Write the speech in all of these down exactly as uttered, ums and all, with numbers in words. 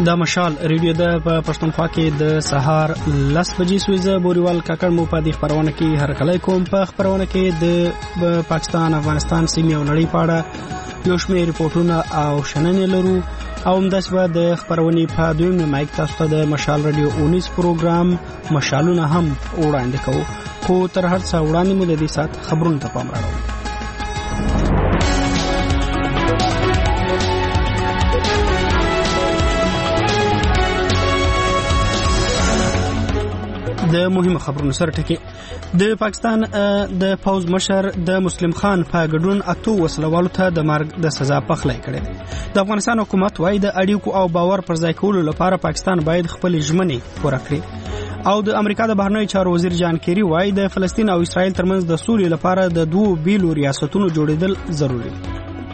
د مشال ریډیو د پښتونخوا کې د سهار لس بجې سویزه بوریوال کاکړ مو په دې خبرونه کې هر کله کوم په خبرونه کې د پاکستان افغانستان سیمې او نړۍ په اړه یو شمېر ریپورتونه او شننې لرو او همداسې به د خبرونې په دویم مایک تاسو ته د مشال ریډیو اونیس پروګرام مشالونه هم وړاندې کوو خو تر هر څه وړاندې مو د دې سات خبرونه ته پام راوړو. د مهمه خبرونو سره ټکی د پاکستان د پوز مشر د مسلم خان په ګډون اتو وسلوالو ته د مرګ د سزا پخلی کړي. د افغانستان حکومت وايي د اړیکو او باور پر ځای کولو لپاره پاکستان باید خپل ژمنې پوره کړي او د امریکا د بهرنیو چارو وزیر جان کیری وايي د فلسطین او اسرائیل ترمنځ د سولې لپاره د دوه بیلو ریاستونو جوړیدل ضروري دي.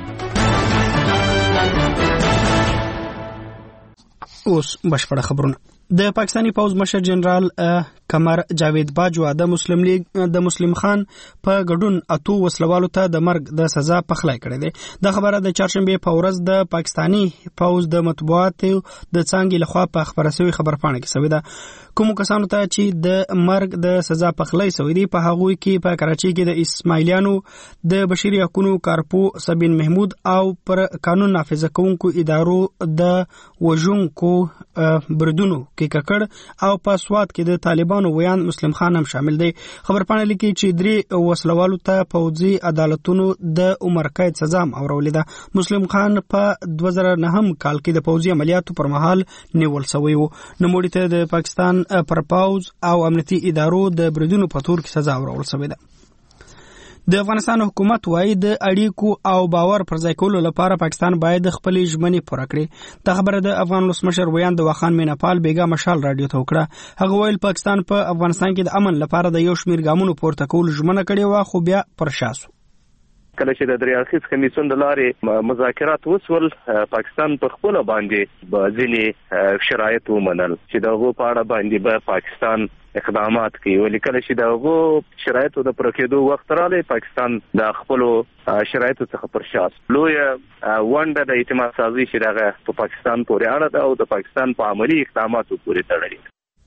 اوس بشپړه خبرونه. د پاکستانی پوز مشر جنرال قمر جاوید باجوا د مسلم لیگ د مسلم خان په ګډون اتو وسلوالو ته د مرګ د سزا پخلی کړی دی. د خبره د چهارشنبه په ورځ د پاکستانی پوز د مطبوعاتو د څنګه لخوا په خبره شوی خبرپاڼه کې شوی ده. کوم کسانو ته چې د مرګ د سزا پخلی شوی دی په هغه کې په کراچۍ کې د اسماعیلیانو د بشري حقوقو کارپو سبین محمود او پر قانون نافذ کوونکو ادارو د وژونکو بردونو کې ککړ او په سواد کې د طالبانو ویان مسلم خان هم شامل دی. خبرپاڼه لیکي چې درې وسلوالو ته پوځي عدالتونو د عمر قید سزا هم اورولې ده. مسلم خان په دوه زره نهم کال کې د پوځي عملیاتو پر مهال نیول شوی و. نوموړي ته د پاکستان پر پوز او امنیتي ادارو د بریدونو په تور کې سزا ورکول شوې ده. د افغانستان حکومت وايي د اړیکو او باور پر ځای کولو لپاره پاکستان باید خپل ژمنې پوره کړي. دا خبره د افغان ولسمشر ویان د واخان میناپال بیګا مشال رادیو ته وکړه. هغه ویل پاکستان په پا افغانستان کې د امن لپاره د یو شمېر ګامونو پورته کولو ژمنه کړې و خو بیا پر شا سو. کله چې د درې اړخیز کمیسیون د لارې مذاکرات وسول پاکستان په خپل باندې ځینې شرایط ومنل چې دغه په اړه باندې به پاکستان اقدامات کوي. ولیکل چې دغه شرایطو د پرکېدو وخت راغلی پاکستان د خپل شرایطو څخه پر شا لوی ونډه د اعتماد سازي چې دغه په پاکستان پورې اړه ده او د پاکستان په عملی اقداماتو پورې تړلې.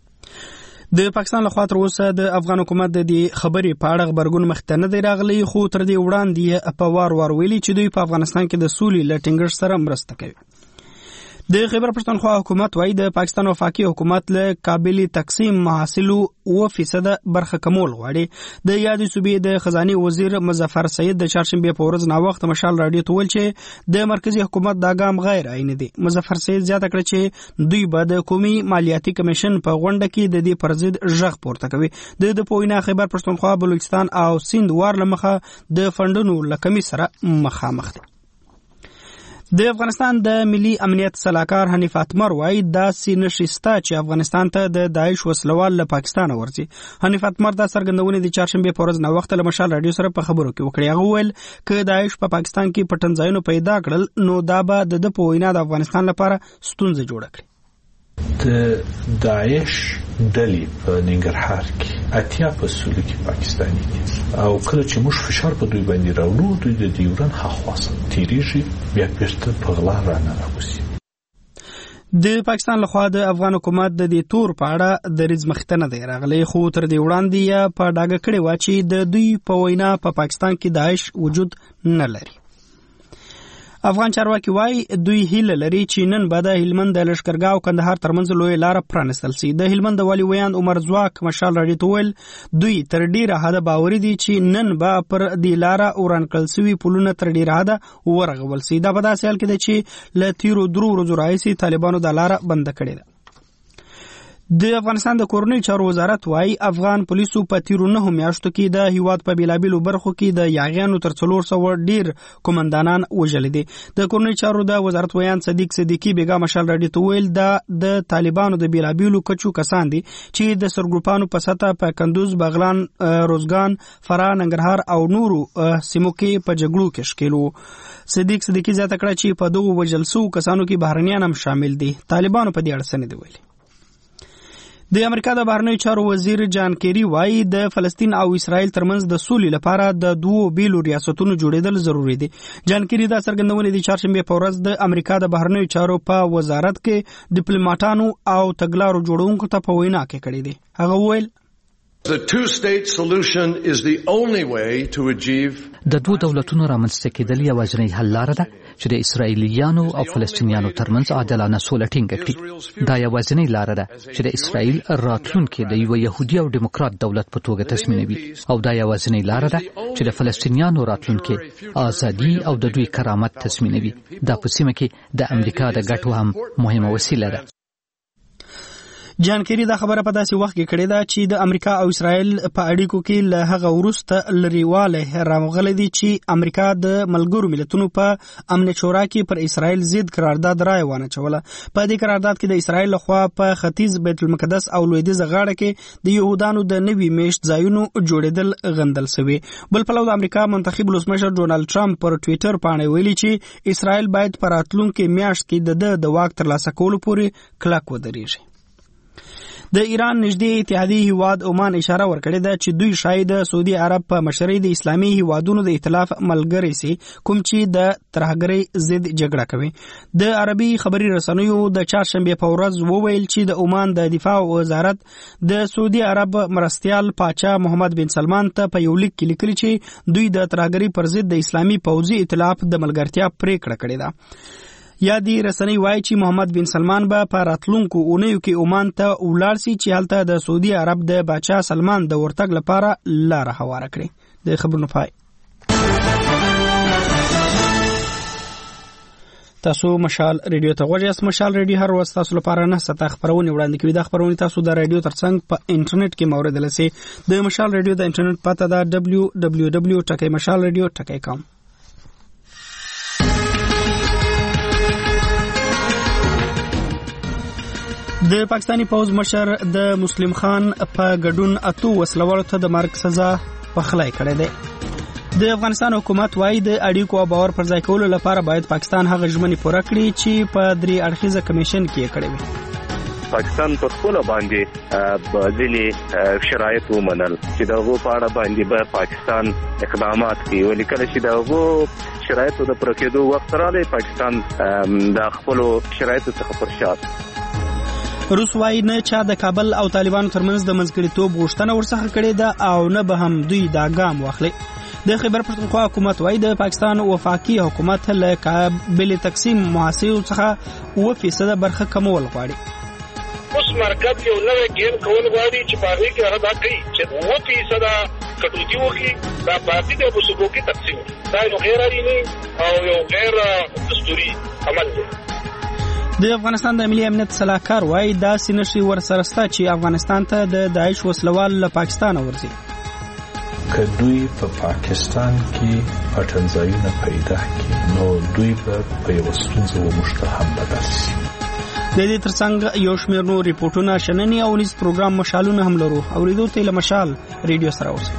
د پاکستان له خوا تر اوسه د افغان حکومت د دې خبرې په اړه خبرګون مخته نه دی راغلی خو تر دې وړاندې په وار وار ویلي چې دوی په افغانستان کې د سولې له ټینګښت سره مرسته کوي. د خیبر پښتونخوا حکومت وايي د پاکستان وفاقي حکومت له قابل تقسیم محاصلو اوه فیصد برخه کمول غواړي. د یادې صوبې د خزاني وزیر مظفر سید د چهارشنبه په ورځ نا وخت مشال رادیو ته ویل چې د مرکزی حکومت دا ګام غیر عیني دی. مظفر سید زیاته کړه چې دوی به د قومي مالیاتي کمیشن په غونډه کې د دې پر ضد غږ پورته کوي. د د پوینا خیبر پښتونخوا بلوچستان او سند وار لمخه د فندونو لکمي سره مخامخ دي. د افغانستان د ملي امنیت صلاحکار حنیف اتمر وايي دا سینشستا چې افغانستان ته د داعش وسلوال له پاکستان ورځي. حنیف اتمر دا څرګندونه د چهارشنبه په ورځ نو وخت له مشال رادیو سره په خبرو کې وکړي. هغه ویل چې داعش په پاکستان کې پټنځایونو پیدا کړل نو دا به د په وینا د افغانستان لپاره ستونزه جوړه کړي. د داعش ډلې په ننګرهار کې اتیا په سولې کې پاکستاني دي او کله چې موږ فشار په دوی باندې راوړو دوی د دیورن هاخواسه تیریږي بیا بیرته په غلا رانه راوځي. د پاکستان لخوا د افغان حکومت د دې تور په اړه د ریز مخته نه دی راغلی خو تر دې وړاندې یې په ډاګه کړې و چې د دوی په وینا په پاکستان کې داعش وجود نه لري. افغان چارواکي وايي دوی هیله لري چې نن به د هلمند د لشکرګاه او کندهار ترمنځ لوی لار پرانستل شي. د هلمند والی ویان عمر زواک مشال رادیو ته ویل دوی تر ډیره حده باوري دي چې نن به پر دې لار ورانکل شوي پلونه تر ډیره حده ورغول شي. دا په داسې حال کې ده چې له تیرو درو ورځو راهیسې طالبانو دا لار بند کړې ده. د افغانستان د کورنۍ چارو وزارت وايي افغان پولیسو په تیرو نهو میاشتو کې د هیواد په بیلابیلو برخو کې د یاغیانو تر څلور سوه ډیر قومندانان وژلي دي. د کورنۍ چارو د وزارت ویان صدیق صدیقي بیګا مشال رادیو ته ویل دا د طالبانو د بیلابیلو کچو کسان دي چې د سرګروپانو په سطح په کندوز، بغلان، روزګان، فراه، ننګرهار او نورو سیمو کې په جګړو کې ښکېل وو. صدیق صدیقي زیاته کړه چې په دغو وژل شوو کسانو کې بهرنیان هم شامل دي. طالبانو په دې اړه څه نه دي ویلي. د امریکا د بهرنیو چارو وزیر جان کیری وایي د فلسطین او اسرائیل ترمنځ د سولې لپاره د دوو بیلو ریاستونو جوړېدل ضروری دي. جان کیری دا څرګندونه د چهارشنبه په ورځ د امریکا د بهرنیو چارو په وزارت کې ډیپلوماټانو او تګلارو جوړونکو ته په وینا کې کړې دي. هغه وویل The two-state solution is the only way to achieve د دوه دولتونو رامنځته کېدل یوازینۍ حل لاره ده چې د اسرائیلیانو او فلسطینیانو ترمنځ عادلانه سوله ټینګه کړي. دا یوازینۍ لاره ده چې د اسرائیل راتلونکي د یو يهودي او دیموکرات دولت په توګه تضمینوي، او دا یوازینۍ لاره ده چې د فلسطینیانو راتلونکي ازادي او د دوی کرامت تضمینوي. دا په سیمه کې د امریکا د ګټو هم مهمه وسیله ده. جان کیری دا خبره په داسې وخت کې کړې ده چې د امریکا او اسرائیل په اړیکو کې له هغه وروسته لريواله راغلي دي چې امریکا د ملګرو ملتونو په امن شورا کې پر اسرائیل ضد قرارداد رائے ونه چوله. په دې قرارداد کې د اسرائیل لخوا په ختیځ بیت المقدس او لویدیځ غاړه کې د يهودانو د نوي میشت ځایونو جوړېدل غندل شوی. بل پلو د امریکا منتخب ولسمشر ډونالد ټرمپ پر ټوئیټر باندې ویلي چې اسرائیل باید پر راتلونکي میاشت کې د د واک ترلاسه کولو پورې کلک ودرېږي. د ایران نږدې اتحادیه هیواد عمان اشاره ورکړې ده چې دوی شاید سعودي عرب په مشرۍ د اسلامي هیوادونو د ائتلاف ملګری سي کوم چې د ترهګرۍ ضد جګړه کوي. د عربي خبري رسنیو د چهارشنبه په ورځ وویل چې د عمان د دفاع وزارت د سعودي عرب مرستيال پاچا محمد بن سلمان ته په یو لیک کې لیکلي چې دوی د ترهګرۍ پر ضد د اسلامي پوځي ائتلاف د ملګرتیا پریکړه کړې ده. یا دی رسنۍ وایي چې محمد بن سلمان به په راتلونکو اونیو کې عمان ته ولاړ سي چې هلته د سعودي عرب د بادشاه سلمان د ورتګ لپاره لار هواره کړي. د خبرونو پای. تاسو مشال ریډیو ته غوږی یاست. مشال ریډیو هر ورځ تاسو لپاره نه ستا خبرونه وړاندې کوي. دا خبرونه تاسو د ریډیو ترڅنګ په انټرنیټ کې موردل سي. د مشال ریډیو د انټرنیټ پته ده دبلیو دبلیو دبلیو ډاٹ مشال ریډیو ډاٹ کام. د پاکستانی پوز مشر د مسلم خان په ګډون اتو وسلوالو ته د مرګ سزا پخلی کړې ده. د افغانستان حکومت وايي د اړیکو او باور پر ځای کولو لپاره باید پاکستان هغه ژمنې پوره کړي چې په درې اړخیزه کمیشن کې کړې وي. پاکستان په خپل باندې ځینې شرایط ومنل چې دغه په اړه باندې به پاکستان اقدامات کوي، ولیکل چې دغه شرایطو د پوره کېدو وخت راغلی پاکستان د خپل شرایطو څخه پر شاته. روس وايي نه چا د کابل او طالبانو ترمنځ د منځګړیتوب غوښتنه ورڅخه کړې ده او نه به هم دوی دا ګام واخلي. د خیبر پښتونخوا حکومت وايي د پاکستان وفاقي حکومت له کابل تقسیم محاسبو څخه اوه فیصد برخه کمول غواړي. اوس مرکز یو نوې ګیم کول غواړي چې په هغه کې هغه دا کوي چې اوه فیصد کټوتی وکړي دا باقي د وسوګو تقسیم دا یو غیر اړینی او یو غیر دستوري عمل دی. د افغانستان د ملي امنیت صلاحکار وايي دا سینشي ورسره ستا چې افغانستان ته د داعش وسلوال له پاکستان ورځي. که دوی په پاکستان کې پټنځایونه پیدا کړي نو دوی به په یو ستونزه ومشتهم بدل شي. د دې ترڅنګ یو شمېر نور ریپورتونه شننې او نیز پروګرام مشالونه هم لرو. اوریدو ته له مشال ریډیو سره اوسئ.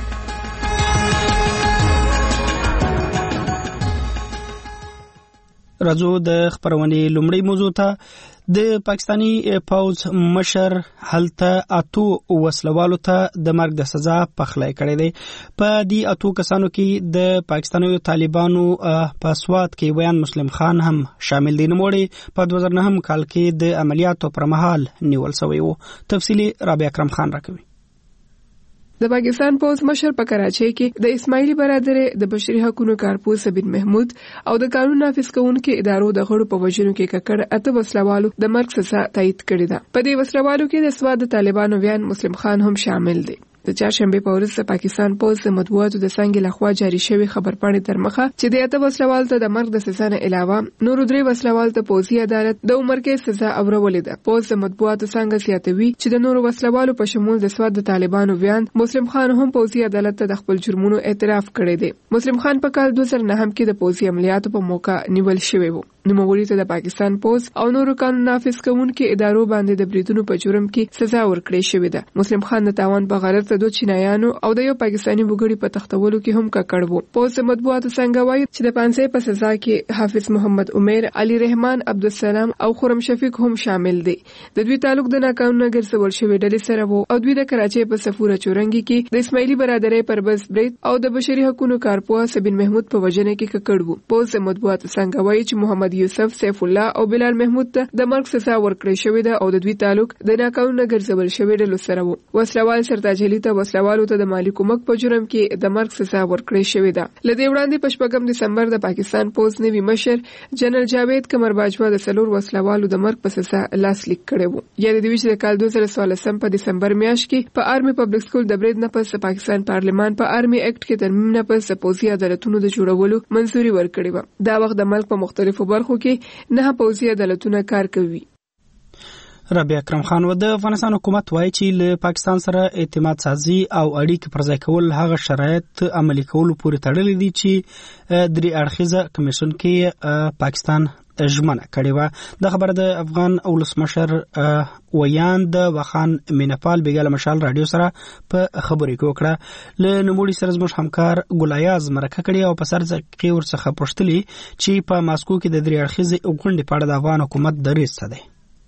راځو د خبرونې لومړی موضوع ته. د پاکستانی پوز مشر هلته اتو وسلوالو ته د مرګ د سزا پخلی کړی دی. په دې اتو کسانو کې د پاکستاني طالبانو په سوات کې ویان مسلم خان هم شامل دي. نوموړی په دوه زره نهم کال کې د عملیاتو پر مهال نیول شوی و. تفصیلی رابعه اکرم خان راکوي. د پاکستان پوز مشر په کراچۍ کې د اسماعیلی برادرۍ د بشري حقوقو کارپوس سبین محمود او د قانون نافذ کوونکو ادارو د غړو په وژنو کې ککړ اته وسلوالو د مرګ سزا تایید کړې ده. په دې وسلوالو کې د سواد د طالبانو ویان مسلم خان هم شامل دي. د چهارشنبه په ورځ د پاکستان پوز د مطبوعاتو د څنګه لخوا جاری شوی خبرپاڼې تر مخه چې د اته وسلوال ته د مرګ د سزا نه علاوه نور درې وسلوال ته پوزي عدالت د عمر کې سزا اورولې ده. پوز د مطبوعاتو څنګه زیاتوي چې د نور وسلوالو په شمول د سواد د طالبانو ویان مسلم خان هم پوزي عدالت ته د خپل جرمونو اعتراف کړی دی. مسلم خان په کال دوه زره نهم کې د پوزي عملیاتو په موقع نیول شوی و. نوموړي ته د پاکستان پوز او نورو قانون نافذ کوونکو ادارو باندې د بریدونو په جرم کې سزا ورکړې شوې ده. مسلم خان د تاوان په غرض د دوه چینایانو او د یو پاکستاني وګړي په تختولو کې هم ککړ وو. پوز مطبوعاتو څنګه وایي چې د پانسۍ په سزا کې حافظ محمد عمر، علي رحمان عبدالسلام او خرم شفیق هم شامل دي. د دوی تعلق د ناقانونه ګرځول شوې ډلې سره وو او دوی د کراچۍ په سفوره چورنګي کې د اسماعیلي برادرۍ پر بس برید او د بشري حقوقو کارپوه سبین محمود په وجنه کې ککړ وو. پوز مطبوعاتو څنګه وایي چې محمد یوسف، سیف الله او بلال محمود ته د مرګ سزا ورکړې شوې ده او د دوی تعلق د ناقانونه ګرځول شوې ډلو سره وو. وسلوال سرتاج علي ته وسلوالو ته د مالی کومک په جرم کې د مرګ سزا ورکړې شوې ده. لدې وړاندې په شپږم دسمبر د پاکستان پوز نوي مشر جنرال جاوید قمر باجوا د سلور وسلوالو د مرګ په سزا لاسلیک کړی وو. یا د دوی چې د کال دوه زره څوارلسم په دسمبر میاشت کې په آرمي پبلک سکول د برید نه پس پاکستان پارلمان په آرمي اکټ کې ترمیم نه پس پوځي عدالتونو د جوړولو منځوري ورکړې و. دا وخت د ملک په مختلفو برخو کې نه پوځي عدالتونه کار کوي. ربيع اکرم خان و د افغانستان حکومت وایي چې له پاکستان سره اعتماد سازي او اړیکې پر ځای کول هغه شرایط عملي کولو پورې تړلي دي چې درې اړخیزه کمیشن کې پاکستان ژمنه کړې وه. د خبره د افغان ولسمشر ویان د وخان مینپال بیګاله مشال رادیو سره په خبرې کې وکړه. له نوموړي سره زموږ همکار ګلایاز مرکه کړې او په سر ځکه ورڅخه پوښتلي چې په ماسکو کې د درې اړخیزې غونډې په اړه د افغان حکومت دریځ څه دی.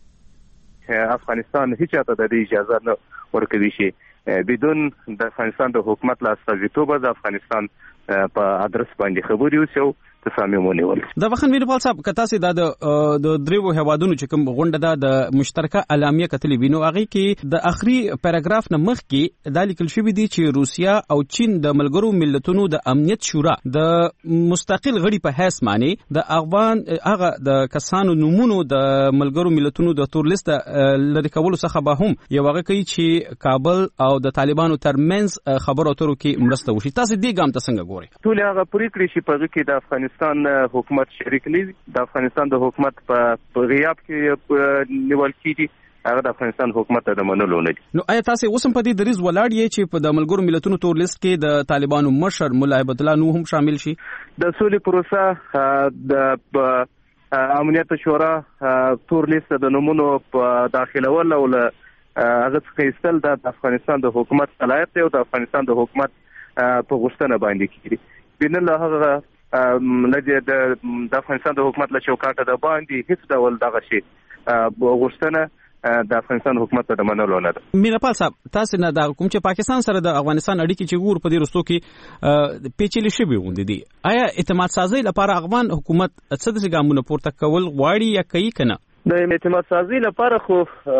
افغانستان هیڅ چاته د اجازه نه ورکوي چې بدون د افغانستان د حکومت لا استازیتوب د افغانستان په ادرس باندې خبرې وشو تصامیم ونیول. د وخت مینپال صاحب کته سي د د دریو هوادونو چې کوم غونډه ده د مشترکه اعلامیه کتلې وینو هغه کې د اخري پیراګراف نه مخ کې د لیکل شوی دی چې روسیا او چین د ملګرو ملتونو د امنیت شورا د مستقل غړي په حیث معنی د افغان هغه د کسانو نمونه د ملګرو ملتونو د تور لیست لری کولو څخه به هم یو هغه کوي چې کابل او د طالبانو ترمنځ خبرو اترو کې مرسته وشي. تاسو دې ګام ته څنګه ګورئ؟ ټول هغه پریکړې چې په کې د افغانستان حکومت شریک نه دي، د افغانستان د حکومت په غیاب کې نیول کیږي، هغه د افغانستان حکومت ته د منلو نه دي. نو آیا تاسو اوس هم په دې دریز ولاړ یې چې په د ملګرو ملتونو تور لیست کې د طالبانو مشر مولا عبد الله نو هم شامل شي؟ د سولې پروسه د امنیت شورا تور لیست د نمونو په داخلول او هغه څخه استل د افغانستان د حکومت صلاحیت دی او د افغانستان د حکومت په غوښتنه باندې کیږي. بینه هغه لږه د افغانستان د حکومت له چوکاټه د باندې هیڅ ډول دغه شی غوښتنه د افغانستان حکومت ته منلو نه ده. مینپال صاحب تاسو نه د کوم چې پاکستان سره د افغانستان اړیکې چې ګور په دې رستو کې پیچلې شوي غوندې دي، آیا اعتماد سازي لپاره افغان حکومت څه د ګامونو پورته کول غواړي یا کوي کنه؟ د اعتماد سازي لپاره خو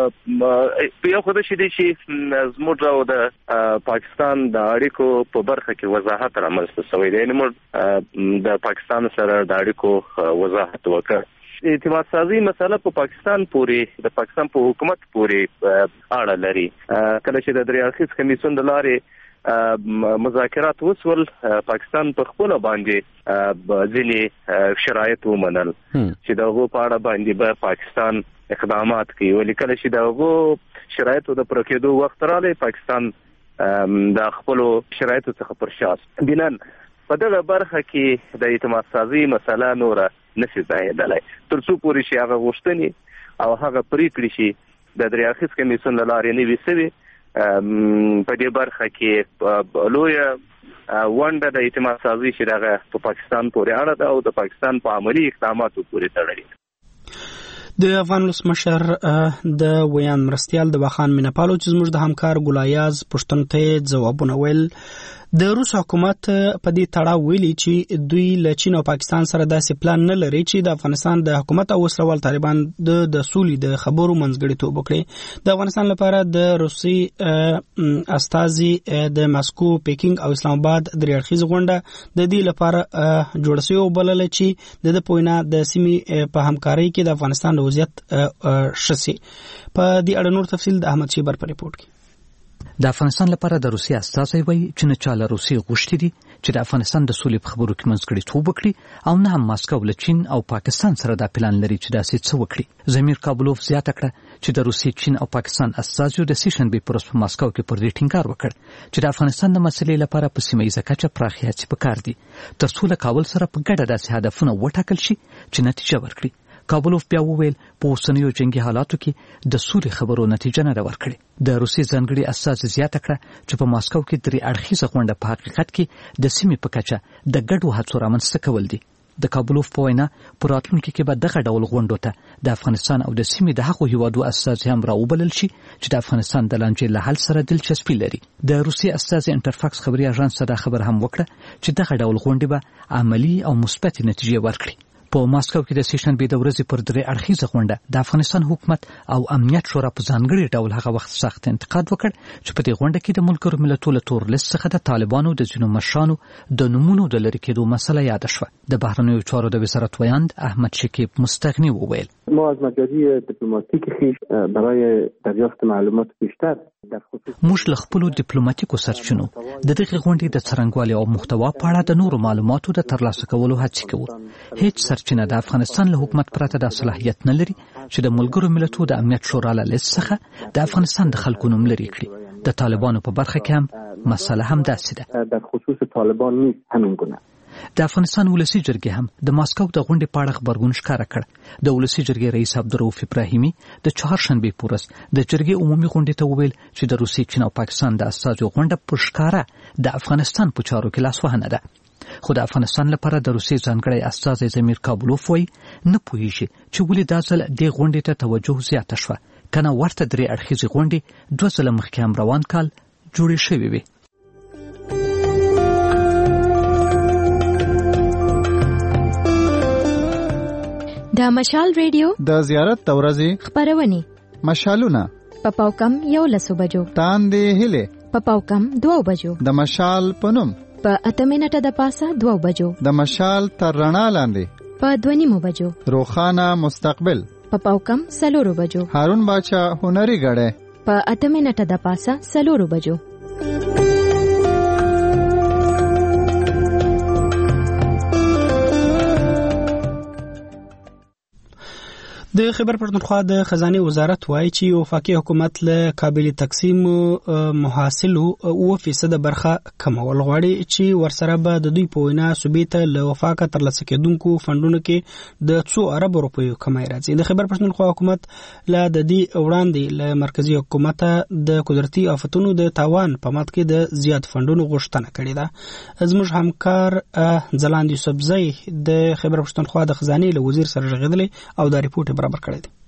په یو خدای شي دي چې زموږ او د پاکستان د اړیکو په برخه کې وضاحت رامنځته شوی دی. موږ د پاکستان سره د اړیکو وضاحت وکړ. اعتماد سازي مسله په پاکستان پورې د پاکستان په حکومت پورې اړه لري. کله چې د درې اړخیز کمیسیون د لارې مذاکرات وسول، پاکستان په خپل باندې ځینې شرایط ومنل چې دغه په اړه باندې به پاکستان اقدامات کوي. ولیکل چې دغه شرایطو د پرکېدو وخت راغلی، پاکستان د خپل شرایطو څخه پر شاس بنان په دغه برخه کې د اعتماد سازي مسله نور نشي ځایدلای تر څو پورې شي هغه غوښتنې او هغه پریکړې شي د درې اړخیز کمیسیون لارې نه وي سوي. په دې برخه کې لوی ونډه د اعتماد سازي چې دغه په پاکستان پورې اړه ده او د پاکستان په عملی اقداماتو پورې تړلې ده. د افغان ولسمشر د ویان مرستیال د وخان مینپالو چې زموږ د همکار ګلایاز پښتون ته ځوابونه ویل. د روس حکومت په دې تړاو ویلي چې دوی له چین او پاکستان سره داسې پلان نه لري چې د افغانستان د حکومت او وسلوال طالبان د د سولې د خبرو منځګړیتوب وکړي. د افغانستان لپاره د روسي استازي د ماسکو، پیکینګ او اسلام آباد درې اړخیزه غونډه د دې لپاره جوړ شوې وبلله چې د پوینا د سیمې په همکارۍ کې د افغانستان د وضعیت شسي. په دې اړه نور تفصیل د احمد شیبر په ریپورت کې. د افغانستان لپاره د روسي استازي وایي چې نه چاله روسي غوښتي دي چې د افغانستان د سولې په خبرو کې منځګړیتوب وکړي او نه هم ماسکو له چین او پاکستان سره دا پلان لري چې داسې څه وکړي. زمیر کابلوف زیاته کړه چې د روسي، چین او پاکستان استازو د سې شنبې په ورځ په ماسکو کې پر دې ټینګار وکړ چې د افغانستان د مسلې لپاره په سیمه ییزه کچه پراخې هڅې پکار دي تر څو له کابل سره په ګډه داسې هدفونه وټاکل شي چې نتیجه ورکړي. کابلوف بیا وویل په اوسنیو جنگي حالاتو کې د سولې خبرو نتیجه نه ورکړي. د روسي ځانګړي استازي زیاته کړه چې په ماسکو کې درې اړخیزه غونډه په حقیقت کې د سیمې په کچه د ګډو هڅو رامنځته کول دي. د کابلوف په وینا په راتلونکي کې به دغه ډول غونډو ته د افغانستان او د سیمې د هغو هیوادو استازي هم راوبلل شي چې د افغانستان د لانجې له حل سره دلچسپي لري. د روسي استازي انټرفاکس خبري اژانس دا خبر هم وکړه چې دغه ډول غونډې به عملی او مثبت نتیجې ورکړي. په ماسکو کې د سې شنبې د ورځې پر درې اړخیزه غونډه د افغانستان حکومت او امنیت شورا په ځانګړي ډول هغه وخت سخت انتقاد وکړ چې په دې غونډه کې د ملګرو ملتونو تور لیست څخه د طالبانو د ځینو مشرانو د نومونو د لرې کېدو مسله یاد شوه. د بهرنیو چارو د وزارت ویاند احمد شکیب مستغنی وویل ما از مجاری دیپلماتیک خیش برای دریافت معلومات بیشتر موږ له خپلو ډیپلوماټیکو سرچینو د دغه غونډې د څرنګوالي او محتوا په اړه د نورو معلوماتو د ترلاسه کولو هڅه کوو. هیڅ سرچینه د افغانستان له حکومت پرته د صلاحیت نه لري چې د ملګرو ملتونو د امنیت شورا له لیست څخه د افغانستان د خلکو نوم لري کړي. د طالبانو په برخه کې هم مسله هم داسې ده. در خصوص طالبان نیست همین گونه. د افغانستان ولسی جرګې هم د ماسکو د غونډې په اړه خبرګون ښکاره کړ. د ولسی جرګې رئیس عبدالرؤف ابراهیمي د چهارشنبې په ورځ د جرګې عمومي غونډې ته وویل چې د روسیې، چین او پاکستان د استازو غونډه په ښکاره د افغانستان په چارو کې لاسوهنه ده. خو د افغانستان لپاره د روسیې ځانګړی استازی زمیر کابلوف وایي نه پوهیږي چې ولې دا ځل دې غونډې ته توجه زیاته شوه، کنه ورته درې اړخیزې غونډې دوه ځله مخکې هم روان کال جوړې شوې وي. د مشال ریډیو د زیارت د ورځې خبرونه مشالونه په پاوکم یو لسو بجو تاندې هله په پاوکم دوه بجو د مشال پنوم په اته منټه د پاسه دوه بجو د مشال تر رڼا لاندې په دوه نیمو بجو روخانه مستقبل په پاوکم سلورو بجو هارون باچا هنري غړې په اته منټه د پاسه سلورو بجو. د خیبر پښتونخوا د خزانه وزارت وایي چې وفاقي حکومت له قابل تقسیم محاصلو او فیصد برخه کمول غواړي چې ورسره به د دوی په وینا صوبې ته له وفاقه ترلاسه کېدونکو فندونو کې د څو ارب روپیو کمای راځي. د خیبر پښتونخوا حکومت له د دې وړاندې له مرکزی حکومت د قدرتي آفتونو د تاوان په مات کې د زیات فندونو غوښتنه کړې ده. زموږ همکار ځلاند یوسفزئی د خیبر پښتونخوا د خزانه له وزیر سره غږېدلی او دا ریپورت برابر کړی دی.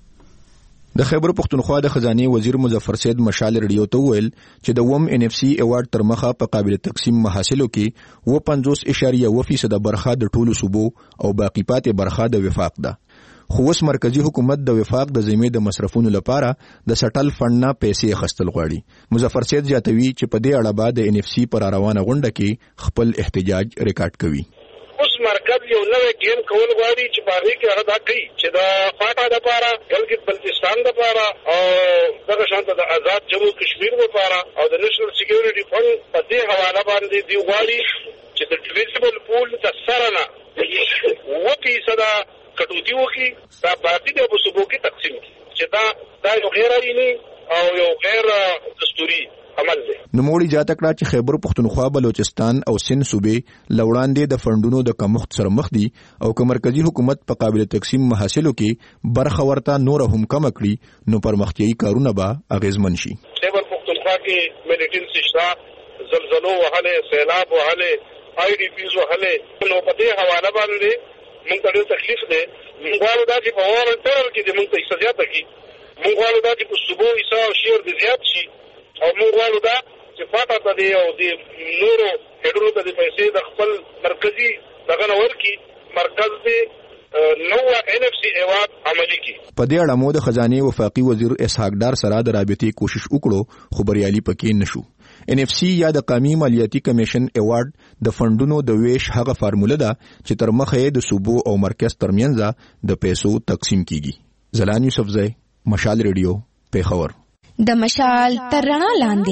د خیبر پښتونخوا د خزانه وزیر مظفر سید مشال ریډیو ته ویل چې د وم ان اف سی ایوارډ تر مخه په قابل تقسیم محاصلو کې و پنځوس اشاریه اووه فیصد برخه د ټولو صوبو او باقی پاتې برخه د وفاق ده. خو اوس مرکزی حکومت د وفاق د ذمې د مصرفونو لپاره د سټل فند نه پیسې اخیستل غواړي. مظفر سید زیاتوي چې په دې اړه به د ان اف سی پر روانه غونډه کې خپل احتجاج ریکارډ کوي. اوس مرکز یو نوې ګیم کول غواړي چې باندې کې هغه دا کوي چې د فاټا د لپاره بلکې بلوچستان د لپاره او دغه شانته د آزاد جمهور کشمیر لپاره او د نېشنل سکیورټي فند په دې حواله باندې دی غواړي چې د ډیویزبل پول د سره نه اووه فیصده کټوتي وکړي دا باقي د صوبو کې تقسیم کړي چې دا دا یو غیر اړینی او یو غیر دستوري عمل دی. نوموړي زیاته کړه چې خیبر پښتونخوا، بلوچستان او سند صوبې لوړاندې د فندونو د کمښت سره مخ دي او که مرکزی حکومت په قابل تقسیم محاصلو کې برخه ورته نور هم کم کړي نو پرمختیايي کارونه به اغیزمن شي. خیبر پښتونخوا کې ملیټنسي شته، زلزلو وهله، سیلاب وهله، آی ډی پیز وهله، نو په دې حواله باندې موږ ته ډېر تکلیف دی. موږ غواړو دا چې په وار ټرل کې موږ ته حصہ زیاته کړي. موږ غواړو دا چې په صوبو حصہ او شیر دې زیات شي او موږ غواړو دا چې فاټا ته دی او د نورو هډرو ته د پیسې د خپل مرکزی دغه نور کې مرکز دی نو ان اف سی ایوارډ عملی کی. په دې اړه مو د خزانه وفاقي وزیر اسحاق ډار سره د رابطې کوشش وکړو خو بریالي پکې نشو. ان اف سی یا د قومي مالیاتي کمیشن ایوارډ د فندونو د ویش هغه فارموله ده چې تر مخه د صوبو او مرکز ترمنځ د پیسو تقسیم کیږي. زلان یوسفزئی، مشال ریډیو، پیښور. د مشال تر رڼا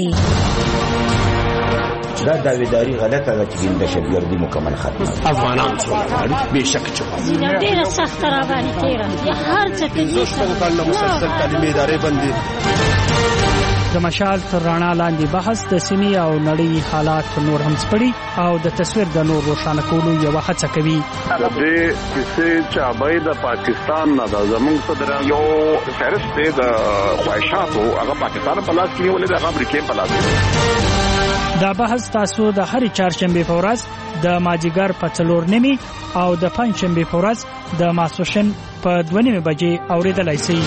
لاندې دا داویداری غلطه ده چې دهشتګردي مکمل ختمه افغانان څومره به شک چوي ډیره سخت را باندې تیرا یا هر څه کې دوستو کله مسلسل تعلیمي ادارې بندي د مشال تر رڼا لاندې بحث د سیمې او نړۍ حالات نور هم سپړي او د تصویر د نور روښانه کولو یو هڅه کوي. د دې کیسې چابې د پاکستان نه د زموږ صدر یو فهرست د خواهشاتو هغه پاکستان په لاس کې ولې د امریکا په لاس کې. دا بحث تاسو د هر چهارشنبه په ورځ د ماجیګر په څلور نیمه او د پنځشنبه په ورځ د ماسوشن په دوه نیمه بجې اوریدلای شئ.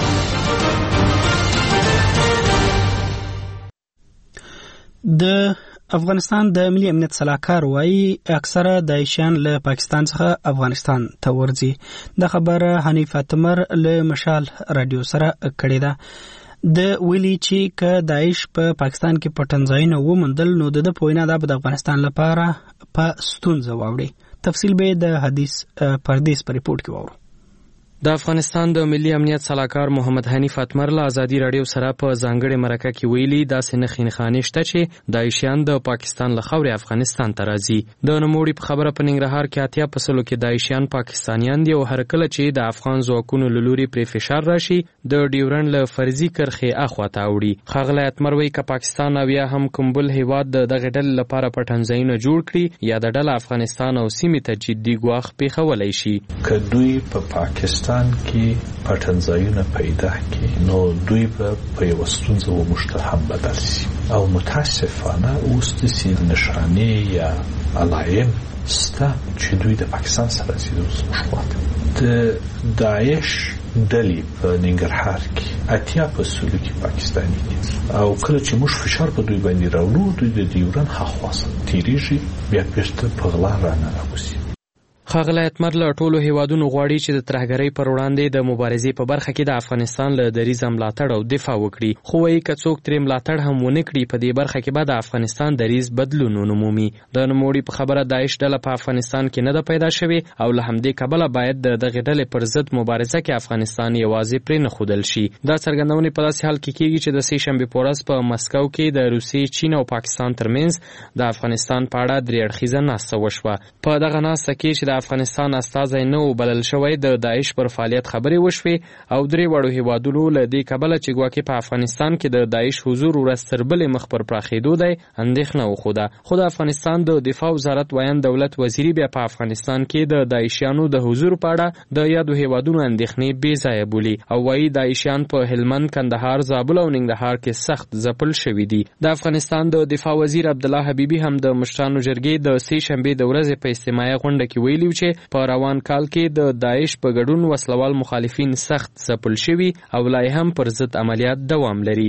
د افغانستان د ملي امنیت صلاحکار وایي اکثره داعشیان له پاکستان څخه افغانستان ته ورځي. د خبره حنیف اتمر له مشال رادیو سره کړې ده. د ویلي چې ک داعش په پا پاکستان کې پټنځایونه ومندل نو د پوینا د افغانستان لپاره په ستونزه واوړي. تفصیل به د حدیث پردیس پر ریپورت کې وورو. د افغانستان د ملي امنیت صلاحکار محمد حنیف اتمر له ازادي رادیو سره په ځانګړي مرکه کې ویلي دا سینه خینخانه شته چې داعشیان د پاکستان له خاورې افغانستان ته راځي. د نوموړي په خبره په ننګرهار کې اتیا پسلو کې داعشیان پاکستانیان دي او هر کله چې د افغان ځواکونو له لوري پرې فشار راشي د ډیورن له فرضي کرښې اخواته اوړي. ښاغلی اتمر وایي که پاکستان او یا هم کوم بل هیواد د دغه ډلې لپاره پټنځایونه جوړ کړي یا د ډله افغانستان او سیمې ته جدي ګواښ پیښولی شي. که دوی په پاکستان کې پټنځایونه پیدا کړي نو دوی به په یو ستونزه و مشته هم بدل شي او متاسفانه اوس د سین نشانه یا علایم ستا چې دوی د پاکستان سره سیدو مشخواته د داعش ډلې په ننګرهار کې اتیا په سلو کې پاکستاني دي او کله چې موږ فشار په دوی باندې راوړو دوی د ډیورن خواصه تیریږي بیا بیرته په غلا رانه راوځي. ښاغلی اتمر له ټولو هیوادونو غواړي چې د ترهګرۍ پر وړاندې د مبارزې په برخه کې د افغانستان له دریځه ملاتړ او دفاع وکړي. خو وایي که څوک ترې ملاتړ هم ونه کړي په دې برخه کې به د افغانستان دریځ بدلون ونمومي. د نوموړي په خبره داعش ډله په افغانستان کې نه ده پیدا شوې او له همدې کبله باید د دغې ډلې پر ضد مبارزه کې افغانستان یوازې پرې نه ښودل شي. دا څرګندونې په داسې حال کې کېږي چې د سې شنبې په ورځ په مسکو کې د روسیې، چین او پاکستان ترمنځ د افغانستان په اړه درې اړخیزه ناسته وشوه. په دغه ناسته کې چې د افغانستان استازی نه و بلل شوی د داعش پر فعالیت خبرې وشوې او درې وړو هیوادونو له دې کبله چې ګواکې په افغانستان کې د داعش حضور ورځ تر بلې مخ پر پراخېدو دی اندېښنه وښوده. خو د افغانستان د دفاع وزارت ویاند دولت وزیري بیا په افغانستان کې د داعشیانو د حضور په اړه د یادو هیوادونو اندېښنې بې ځایه بولي او وایي داعشیان په هلمند، کندهار، زابل او ننګرهار کې سخت ځپل شوي دي. د افغانستان د دفاع وزیر عبدالله حبیبي هم د مشرانو جرګې د سې شنبې د ورځې په اجتماعي غونډه کې ویلي چې په روان کال کې د داعش په ګډون وسلوال مخالفین سخت ځپل شوي او لا هم پر ضد عملیات دوام لري.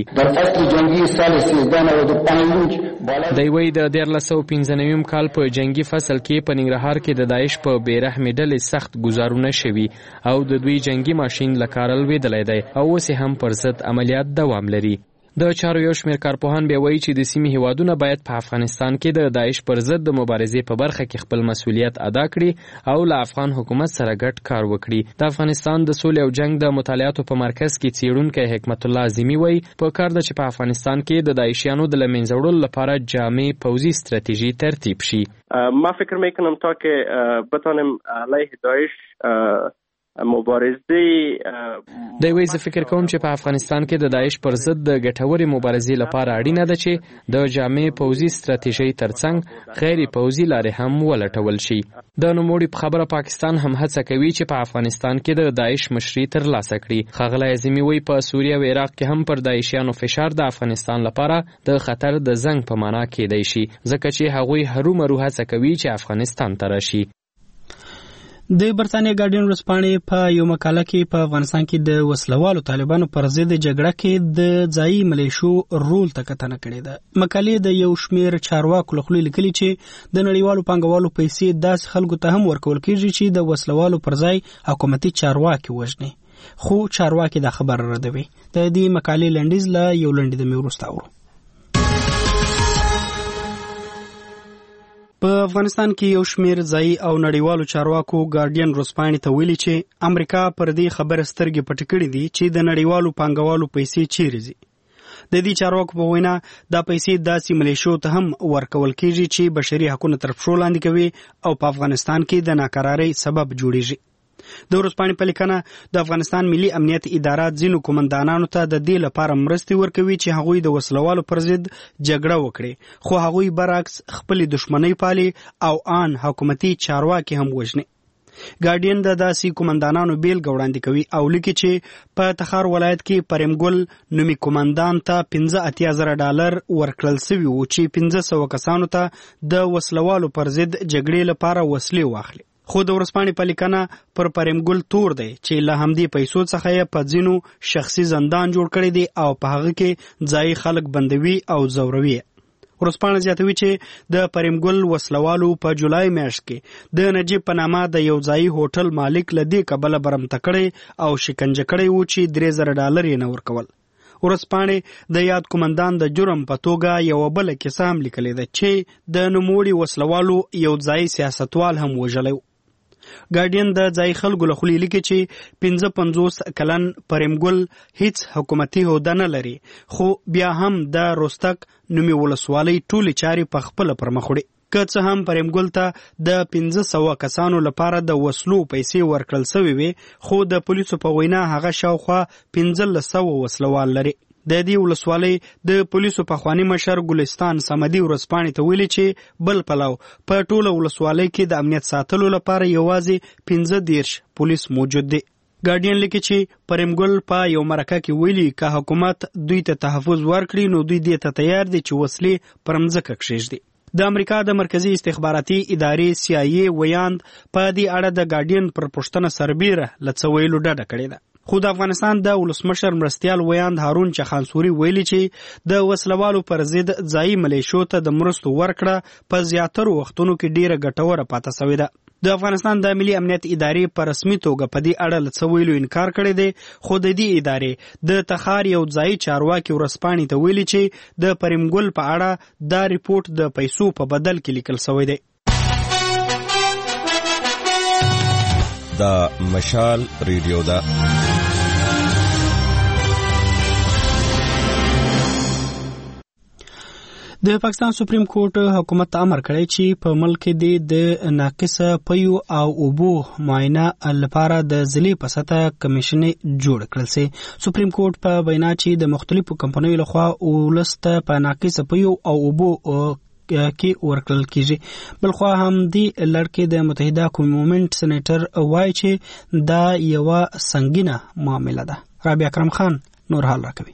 دی وایي د دیارلس سوه پنځه نویم کال په جنگي فصل کې په ننګرهار کې د داعش په بېرحمې ډلې سخت ګزارونه شوي او د دوی جنگي ماشین له کاره لوېدلی دی او اوس هم پر ضد عملیات دوام لري. د چارو یو شمېر کارپوهان بیا وایي چې د سیمې هیوادونه باید په افغانستان کې د داعش پر ضد د مبارزې په برخه کې خپل مسؤلیت ادا کړي او له افغان حکومت سره ګډ کار وکړي. د افغانستان د سولې او جنگ د مطالعاتو په مرکز کې څېړونکی حکمت الله عظیمي وایي په کار ده چې په افغانستان کې د داعشیانو د له منځه وړلو لپاره جامع پوځي ستراتیژي ترتیب شي. ما فکر میکنم تا که بتانیم علیه داعش مبارزه دی وایي زه فکر کوم چې په افغانستان کې د داعش پر ضد د ګټورې مبارزې لپاره اړینه ده چې د جامع پوځي ستراتیژۍ ترڅنګ غیر پوځي لارې هم ولټول شي. د نوموړي په خبره پاکستان هم هڅه کوي چې په افغانستان کې د داعش مشري ترلاسه کړي. ښاغلی عظیمي وایي په سوریه او عراق کې هم پر داعشیانو فشار د افغانستان لپاره د خطر د زنګ په معنا کېدی شي ځکه چې هغوی هرومرو هڅه کوي چې افغانستان ته راشي. د برتانیې ګارډین ورځپاڼې په یو مقاله کې په افغانستان کې د وسلوالو طالبانو پر ضد جګړه کې د ځایي ملیشو رول ته کتنه کړې ده. مقالې د یو شمېر چارواکو له خولې لیکلي چې د نړیوالو پانګوالو پیسې داسې خلکو ته هم ورکول کېږي چې د وسلوالو پر ځای حکومتي چارواکي وژني. خو چارواکي دا خبره ردوي. د دې مقالې لنډیز له یو لنډیدمې وروسته اورو. په افغانستان کې یو شمېر ځایي او نړیوالو چارواکو ګارډین ورځپاڼې ته ویلي چې امریکا پر دې خبره سترګې پټې کړې دي چې د نړیوالو پانګوالو پیسې چیرې ځي. د دې چارواکو په وینا دا پیسې داسې ملیشو ته هم ورکول کیږي چې بشري حقوقو تر پښو لاندې کوي او په افغانستان کې د ناکرارۍ سبب جوړیږي. د ورځپاڼې په لیکنه د افغانستان ملي امنیت اداره ځینو قومندانانو ته د دې لپاره مرستې ورکوي چې هغوی د وسلوالو پر ضد جګړه وکړي، خو هغوی برعکس خپلې دښمنۍ پالي او آن حکومتي چارواکي هم وژني. ګارډین د داسې قومندانانو بیلګه وړاندې کوي او لیکي چې په تخار ولایت کې پرېمګل نومي قومندان ته پنځه اتیا زره ډالر ورکړل سوي وو چې پنځه سوه کسانو ته د وسلوالو پر ضد جګړې لپاره وسلې واخلي. خو د ورځپاڼې په لیکنه پر پرېمګل تور دی چې له همدې پیسو څخه یې په ځینو شخصي زندان جوړ کړی دی او په هغه کې ځایي خلک بندوي او ځوروي. ورځپاڼه زیاتوي چې د پرېمګل وسلوالو په جولای میاشت کې د نجیب په نامه د یو ځایي هوټل مالک له دې کبله برمته کړی او شکنجه کړی و چې درې زره ډالر یې نه ورکول. ورځپاڼې د یاد قومندان د جرم په توګه یوه بله کیسه هم لیکلې ده چې د نوموړي وسلوالو یو ځایي سیاستوال هم وژلی و. ګارډین د ځای خلکو له خولې لیکي چې پنځه پنځوس کلن پرېمګل هیڅ حکومتي عہده نه لري، خو بیا هم د روستک نومي ولسوالۍ ټولې چارې په خپله پر مخ وړي. که څه هم پرېمګل ته د پنځه سوه کسانو لپاره د وسلو پیسې ورکړل سوي وي، خو د پولیسو په وینا هغه شاوخوا پنځلس سوه وسلوال لري. د دې ولسوالۍ د پولیسو پخوانی مشر ګلستان صمدي ورځپاڼې ته ویلي چې بل پلو په ټوله ولسوالۍ کې د امنیت ساتلو لپاره یوازې پنځه دېرش پولیس موجود دي. ګارډین لیکي چې پرېمګل په یو مرکه کې ویلي که حکومت دوی ته تحفظ ورکړي نو دوی دې ته تیار دي چې وسلې پر مځکه کښېږدي. د امریکا د مرکزی استخباراتي ادارې سی آی ای ویاند په دې اړه د ګارډین پر پوښتنه سربیره له څه ویلو ډډه کړې ده. خو د افغانستان د ولسمشر مرستیال ویاند هارون چخانسوري ویلي چې د وسلوالو پر ضد ځایي ملیشو ته د مرستو ورکړه په زیاترو وختونو کې ډیره ګټوره پاته سوې ده. د افغانستان د ملي امنیت ادارې په رسمي توګه په دې اړه له څه ویلو انکار کړی دی، خو د دې ادارې د تخار یو ځایي چارواکي ورځپاڼې ته ویلي چې د پرېمګل په اړه دا ریپورت د پیسو په بدل کې لیکل سوی دی. دا مشال ریډیو ده. د پاکستان سپریم کورټ حکومت ته امر کړی چې په ملک کې د ناقصه پیو او اوبو معاینه لپاره د ضلعي په سطحه کمیشنې جوړ کړل سي. سپریم کورټ په وینا چې د مختلفو کمپنیو لخوا ولس ته په ناقصه پیو او اوبو کې ورکړل کیږي. بلخوا هم دی لړکې د متحده قومي مومنټ سېنیټر وایي چې دا یوه سنگینه معامله ده. رابعه اکرم خان نور حال راکوي.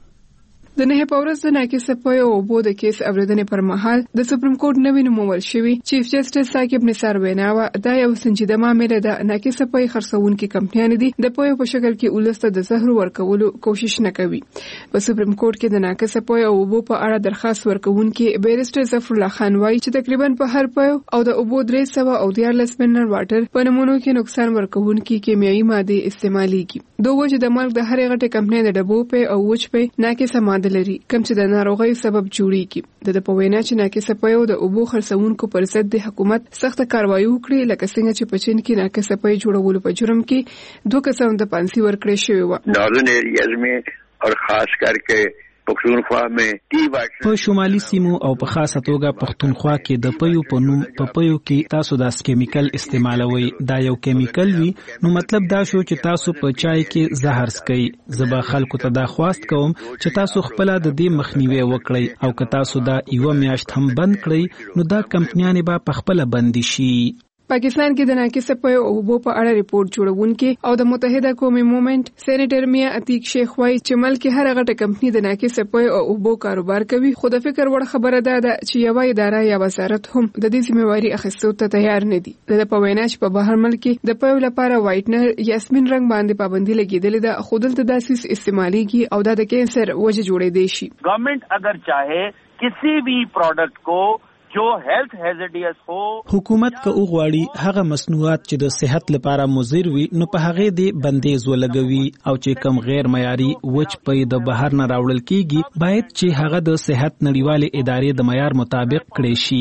د نه په ورځ د ناقصه پوی او اوبو د کیس اوریدنې پر مهال د سپریم کورټ نوی نومول شوی چیف جسټس ثاقب نثار ویناوه دا یو سنجیده معامله ده. ناقصه پوی خرڅونکي کمپنیان دي د پوی په شکل کې ولسته د زهر ورکولو کوشش نه کوي. په سپریم کورټ کې د ناقصه پوی او اوبو په اړه درخواست ورکوونکي بیرسټر ظفر الله خان وایي چې تقریبا په هر پوی او د اوبو درې سوه او دیارلس منرل واټر په نمونو کې نقصان ورکوونکي کیمیاوي ماده استعمالېږي. دوه چې د ملک د هرې غټې کمپنۍ د ډبو په او وچ په ناقصه ماده لري کوم چې د ناروغۍ سبب جوړیږي. د په وینا چې ناقصه پوی او د اوبو خرڅونکو پر ضد د حکومت سخت کاروایی وکړي، لکه څنګه چې په چین کې ناقصه پوی جوړولو په جرم کې دوه کسان د پانسي ورکړې شوی و. نارن ایریاز میں اور خاص کر کے پښتونخوا مې په شمالي سیمو او په خاصه توګه پښتونخوا کې د پيو په نوم په پيو کې تاسو د کیمیکل استعمالوي. دا یو کیمیکل وي، نو مطلب دا شو چې تاسو په چای کې زهر سکئ. زبا خلکو ته دا خواست کوم چې تاسو خپل د دې مخنیوي وکړئ، او که تاسو دا یو میاشت هم بند کړئ نو دا کمپنیانې به په خپل بند شي. پاکستان کې د ناقصه پوی او اوبو په اړه ریپورت جوړونکي او د متحده قومي مومنټ سېنیټر میا عتیق شیخ وایي چې ملک هر غټه کمپنی د ناقصه پوی او اوبو کاروبار کوي، خو د فکر وړ خبره ده چې یو اداره یا وزارت هم د دې ذمہواری اخیستو ته تیار نه دي. د په وینا چې په بهر ملک کې د پوی لپاره وایټنر یا اسمن رنگ باندې پابندي لګیدلې ده، خو دلته داسې استعماليږي او دا د کینسر وجه جوړې دي شي. گورنمنٹ اگر چاہے کسی بھی پروڈکٹ کو جو هیلث هازارډیس هو، حکومت که وغواړي هغه مصنوعات چې د صحت لپاره مضر وي نو په هغه دی بندیز ولګوي، او چې کم غیر معیاري وچ پي د بهر نه راوړل کیږي باید چې هغه د صحت نړیوالې ادارې د معیار مطابق کړی شي.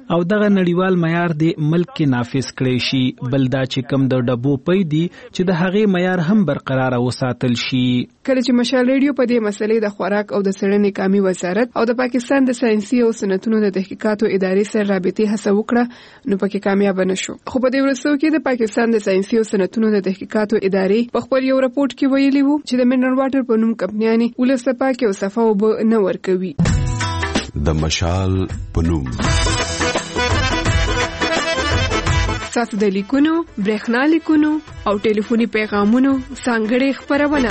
او دغه نړیوال معیار د ملک کې نافذ کړی شي، بل دا چې کم د ډبو پي دي چې د هغې معیار هم برقرار وساتل شي. کله چې مشال ریډیو په دې مسلې د خوراک او د څېړنې قامي وزارت او د پاکستان د ساينسي او صنعتونو د تحقیقاتو ادارې سره رابطې هڅه وکړه نو پکې کامیاب نشو. خو په دې ورسو کې د پاکستان د ساينسي او صنعتونو د تحقیقاتو ادارې په خپل یو راپورټ کې ویلي وو چې د منرل واټر په نوم کمپنیانې ولسپا کې او صفا وب نه ورکوي. د مشال په نوم تاسو د لیکونو، برېښنا لیکونو او ټلیفوني پیغامونو څنګه خبرونه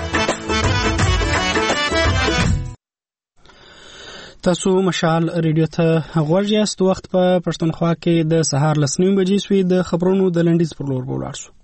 تاسو مشال ریډیو ته غوږ یاست. وخت په پښتونخوا کې د سهار لس نیمې بجې سوي. د خبرونو د لنډیز پر لور ولاړ شو.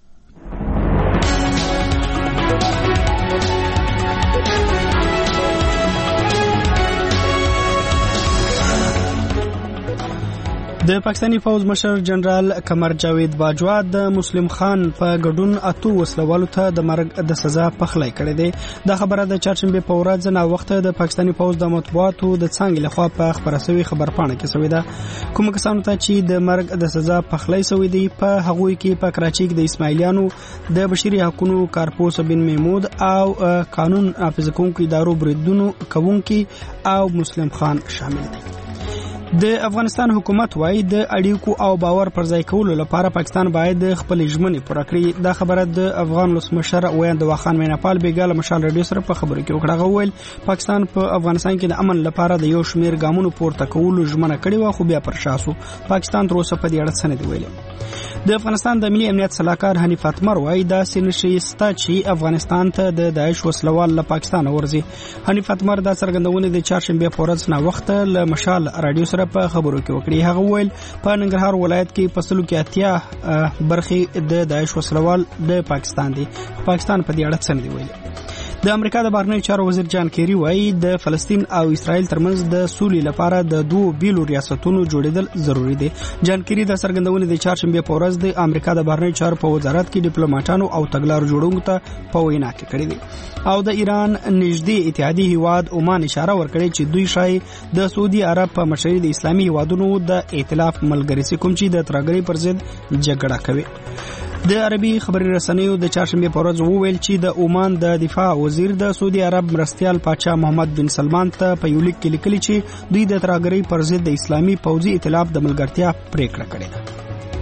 د پاکستاني فوج مشر جنرال قمر جاوید باجوا د مسلم خان په ګډون اتو وسلوالو ته د مرګ د سزا پخلی کړی دی. دا خبره د چهارشنبه په ورځ نه وخت د پاکستاني فوج د مطبوعاتو د څنګه لخوا په خبره شوی خبرپاڼه کې شوی ده. کوم کسانو ته چې د مرګ د سزا پخلی شوی دی په هغوی کې په کراچۍ کې د اسماعیلیانو د بشري حقوقو کارپوس بن محمود او قانون نافذ کوونکو ادارو بریدونو کوونکي او مسلم خان شامل دي. د افغانستان حکومت وايي د اړیکو او باور پر ځای کولو لپاره پاکستان باید خپل ژمنې پوره کړي. دا خبره د افغان ولسمشر ویاند واخان میناپال بیګاله مشال ریډیو سره په خبرو کې وکړه. غوول پاکستان په افغانستان کې د امن لپاره د یو شمیر ګامونو پورته کولو ژمنه کړې و، خو بیا پر شاسو پاکستان تر اوسه په دې اړه څه نه دی ویلي. د افغانستان د ملي امنیت صلاحکار حنیف اتمر وايي دا سنشي ستا چې افغانستان ته د داعش وسلوال له پاکستان ورځي. حنیف اتمر دا څرګندونه د چهارشنبه په ورځ نه وخت له مشال رادیو سره په خبرو کې وکړي. هغه ویل په ننګرهار ولایت کې په سلو کې اتیا برخې د داعش وسلوال د پاکستان دي. پاکستان په دې اړه څه نه دی ویلي. د امریکا د بهرنیو چارو وزیر جان کیری وايي د فلسطین او اسرائیل ترمنځ د سولې لپاره د دوه بیلو ریاستونو جوړیدل ضروری دي. جان کیری د څرګندونې د چهارشنبه په ورځ د امریکا د بهرنیو چارو په وزارت کې ډیپلوماټانو او تګلارو جوړونکو ته په وینا کې کړې دي او د ایران نږدې اتحادیه هیواد عمان اشاره ورکړې چې دوی شای د سعودي عرب په مشرۍ د اسلامي هیوادونو د ائتلاف ملګری سي کوم چې د ترګری پر ضد جګړه کوي. د عربي خبري رسنیو د چهارشنبه په ورځ وویل چې د عمان د دفاع وزیر د سعودي عرب مرستيال پاچا محمد بن سلمان ته په یو لیک کې لیکلي چې دوی د ترګری پر ضد د اسلامي پوځي ائتلاف د ملګرتیا پریکړه کړې ده.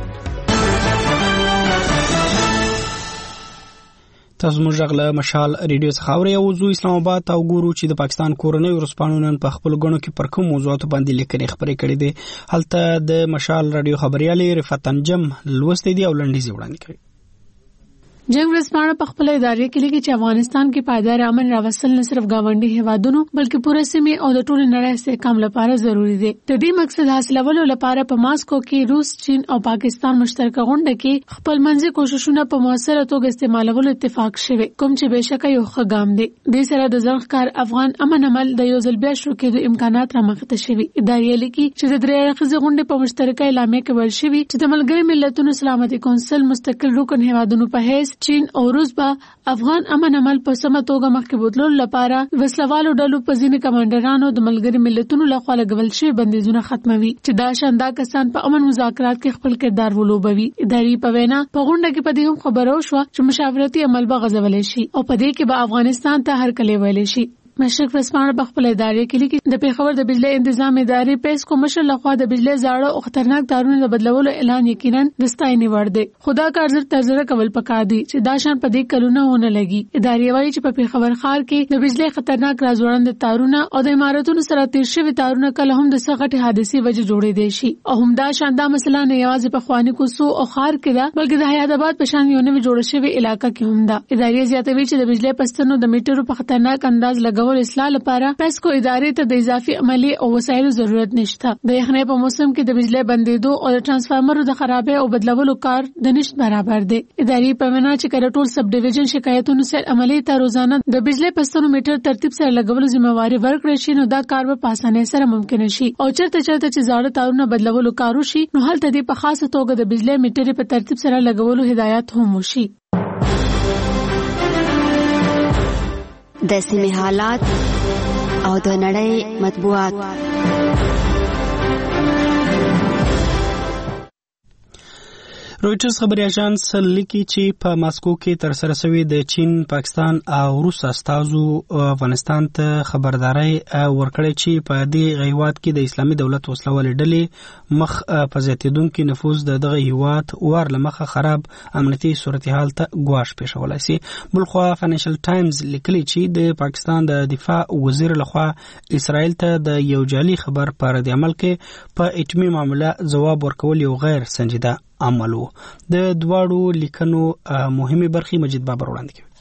تاسو موږ غله مشال ریډیو څخه اورئ او زو اسلام آباد او ګورو چې د پاکستان کورنۍ ورسپانو نن په خپل غونو کې پر کوم موضوعات باندې لیکنې خبرې کړې دي. هلته د مشال رادیو خبريالي رفعت انجم لوستې دي او لنډیز وړاندې کړي. جنگ ورځپاڼه په خپل ادارې کې لیکي چې افغانستان کې پایدار امن راوستل نه صرف گاونډي هیوادونو بلکې پوره سیمه او د ټولو نړۍ استحکام لپاره ضروری دی. د دې مقصد حاصلولو لپاره په ماسکو کې روس، چین او پاکستان مشترکه غونډه کې خپل منځي کوششونه په موثره توګه استعمالولو اتفاق شوی، کوم چې بهشکه یو ښه ګام دی. د سره د ځلخکار افغان امن عمل د یو ځل بیا شروع کېدو امکانات رامخته شوي. ادارې لیکي چې د درې اړخیزې غونډې په مشترکه اعلامیه کې ویل شوي چې د ملګري ملتونو سلامتي کونسل مستقل رکن هیوادونو په حیث چین او روس به افغان امن عمل په سمه توګه مخکې بوتلو لپاره وسلوالو ډلو په ځینې کمانډرانو د ملګري ملتونو لخوا لګول شوي بندیزونه ختموي چې دا شاندا کسان په امن مذاکرات کې خپل کردار ولوبوي. ادارې په وینا په غونډه کې په دې هم خبرو شو چې مشاورتي عمل به غځولای شي او په دې کې به افغانستان ته هر کله ویل شي. مشرق ورځپاڼه په خپل ادارې کې لیکي د پیښور د بجلی تنظیم ادارې پیس کومشر لخوا د بجلی زاړه او خطرناک تارونو د بدلولو اعلان یقینا د ستاینې وړ دی. خدا کار زر تر کول پکار دی چې دا شان په دې کلونه ونه لګي. ادارې وايي چې په پیښور ښار کې د بجلی خطرناک رازوړند تارونه او د اماراتونو سره تیر شوی تارونه کله هم د سغټ حادثې وجه جوړې دي شي او هم دا شاندا مسله نه یوازې په خواني کوسو او خار کې ده بلکې د حیات آباد په شان یو نوې جوړ شوی علاقې کې هم ده. ادارې زیاتوي چې د بجلی پستنو د میټرو په خطرناک انداز لګول اصلاح لپاره پیسکو ادارې ته د اضافي عملی او وسایلو ضرورت نشته. د یخنۍ په موسم کې د بجلی بندیدو او د ترانسفارمرو د خرابې او بدلولو کار د نشټ برابر دی. ادارې په وینا چې کله ټول سب ډیویژن شکایتونو سره عملی ته روزانه د بجلی پستونو میټر ترتیب سره لګولو ځمواري ورکړي شي نو دا کار به په اسانۍ سره ممکن شي او چرته چرته چې زاړه تارونه بدلولو کارو شي نو هلته د په خاصه توګه د بجلی میټر په ترتیب سره لګولو هدایت هم وشي. د سیمې حالات او د نړۍ مطبوعات. رويټرز خبري اژانس لیکي چې په ماسکو کې تر سره شوی د چین، پاکستان او روس استازو افغانستان ته خبرداري ورکړې چې په دې هیواد کې د اسلامي دولت وسلوال ډلې مخ په زیاتیدونکو نفوذ د دغه هیواد ور لمخه خراب امنیتي صورتحال ته ګواښ پېښولای شي. بلخوا فاینانشل ټایمز لیکلي چې د پاکستان د دفاع وزیر لخوا اسرائیل ته د یو جعلي خبر پر رد عمل کې په اټومي معامله ځواب ورکول یو غیر سنجیده عمل و. د دواړو لیکنو مهمه برخې مجید بابر وړاندې کوي.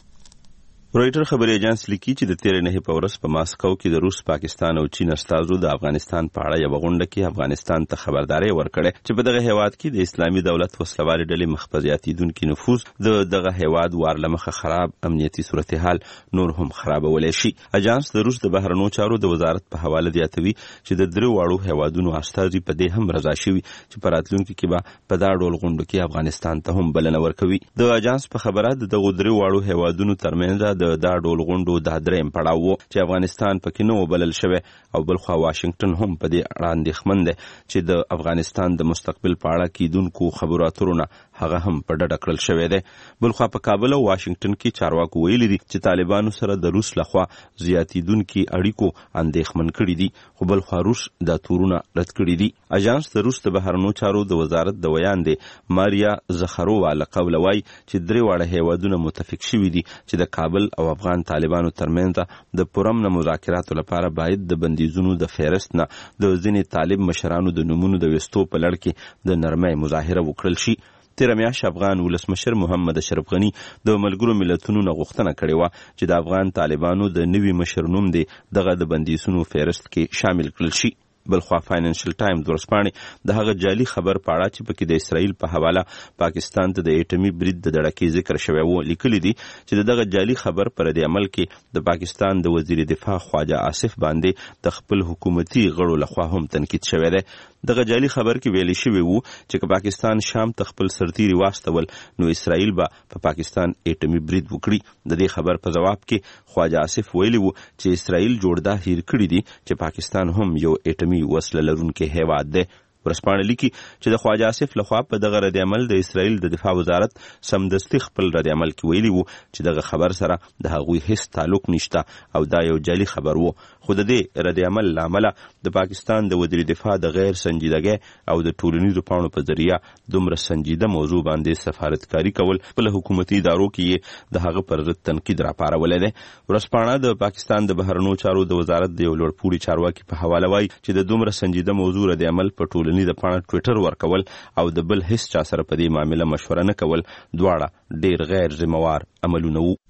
رويټر خبري اژانس لیکي چې د تیرې نه په ورځ په ماسکو کې د روس، پاکستان او چین استازو د افغانستان په اړه یو غونډه کې افغانستان ته خبرداري ورکړه چې په دغه هیواد کې د اسلامي دولت وسلوال ډلې مخفزياتیدونکو نفوذ د دغه هیواد وارلمخه خراب امنیتي صورتحال نور هم خرابولای شي. اژانس د روس د بهرنیو چارو د وزارت په حواله دیاتوي چې د درو واړو هیوادونو استازي په دې هم رضا شوي چې په راتلونکي کې به په دا ډول غونډو کې افغانستان ته هم بلنه ورکوي. د اژانس په خبره د دغه درو واړو هیوادونو ترمنځ د دا ډول غونډو د درېم پړاو وو چې افغانستان پکې نو بلل شوی او بلخوا واشنگټن هم په دې اړه اندېښمن دی چې د افغانستان د مستقبل په اړه کیدونکو خبرو اترونه هغه هم په ډډه کړل شوی دی. بلخوا په کابل او واشنگټن کې چارواکو ویلي دي چې طالبانو سره د روس لخوا زیاتیدونکو اړیکو اندېښمن کړي دي، خو بلخوا روس دا تورونه رد کړي دي. اژانس د روس د بهرنیو چارو د وزارت د ویان دی ماریا زخرووا لقول وای چې درې واړه هیوادونه متفق شوي دي چې د کابل او افغان طالبانو ترمنځ د پرامن مذاکراتو لپاره باید د بندیزونو د فهرست نه د ځینې طالب مشرانو د نومونو د وستو په لړ کې د نرمۍ مظاهره وکړل شي. تیر میاشت افغان ولسمشر محمد اشرف غنی د ملګرو ملتونو نه غوښتنه کړې وه چې د افغان طالبانو د نوي مشر نوم دی دغه د بندیزونو فهرست کې شامل کړل شي. بلخوا فاینانشل ټایمز ورسپانې د هغه جعلي خبر په اړه چې پکې د اسرائیل په حواله پاکستان ته د اټومي برید د دړکې ذکر شوی و لیکلي دي چې دغه جعلي خبر پر د عمل کې د پاکستان د وزیر دفاع خواجه آصف باندې د خپل حکومتي غړو لخوا هم تنقید شوی دی. دغه جعلي خبر کې ویلي شوی وو چې پاکستان شام ته خپل سرتیري واستول نو اسرائیل به په پاکستان اټومي برید وکړي. د دې خبر په جواب کې خواجه آصف ویلي وو چې اسرائیل جوړدا هیر کړی دي چې پاکستان هم یو اټومي وسله لرونکي هیواد دی. ورسپانه لیکي چې د خواجه آصف لخوا په دغه رد عمل د اسرائیل د دفاع وزارت سمدستي خپل رد عمل کې ویلي وو چې دغه خبر سره د هغوی هیڅ تعلق نشته او دا یو جعلي خبر وو. خو د دې رد عمل لامل د پاکستان د وزیر دفاع د غیر سنجیدګۍ او د ټولنیزو پاڼو په ذریعہ دومره سنجیده موضوع باندې سفارتکاری کول په حکومتي ادارو کې د هغه پر ضد تنقید راپارولې ده. ورسپانه د پاکستان د بهرنیو چارو د وزارت د یو لوړپوړي چارواکي په حواله وایي چې د دومره سنجیده موضوع رد عمل په ټولنیز د پاڼه ټویټر ورکول او د بل هیڅ چا سره په دې معاملې مشوره نه کول دواړه ډیر غیر ذمہوار عملونه وو.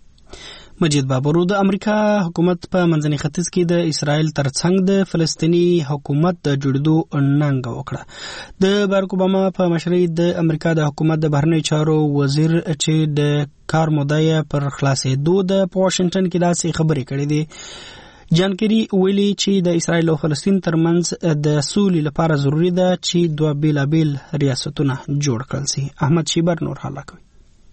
مجید بابرو د امریکا حکومت په منځني ختیځ کې د اسرائیل ترڅنګ د فلسطینی حکومت د جوړېدو ننګ وکړه. د بارک اوباما په مشرۍ د امریکا د حکومت د بهرنیو چارو وزیر چې د کار موده پر خلاصېدو د واشنگټن کې داسې خبرې کړې دي. جان کیری ویلي چې د اسرائیل او فلسطین ترمنځ د سولې لپاره ضروری ده چې دوه بیلابیل ریاستونه جوړ کړل شي. احمد شیبر نور حالا کوي.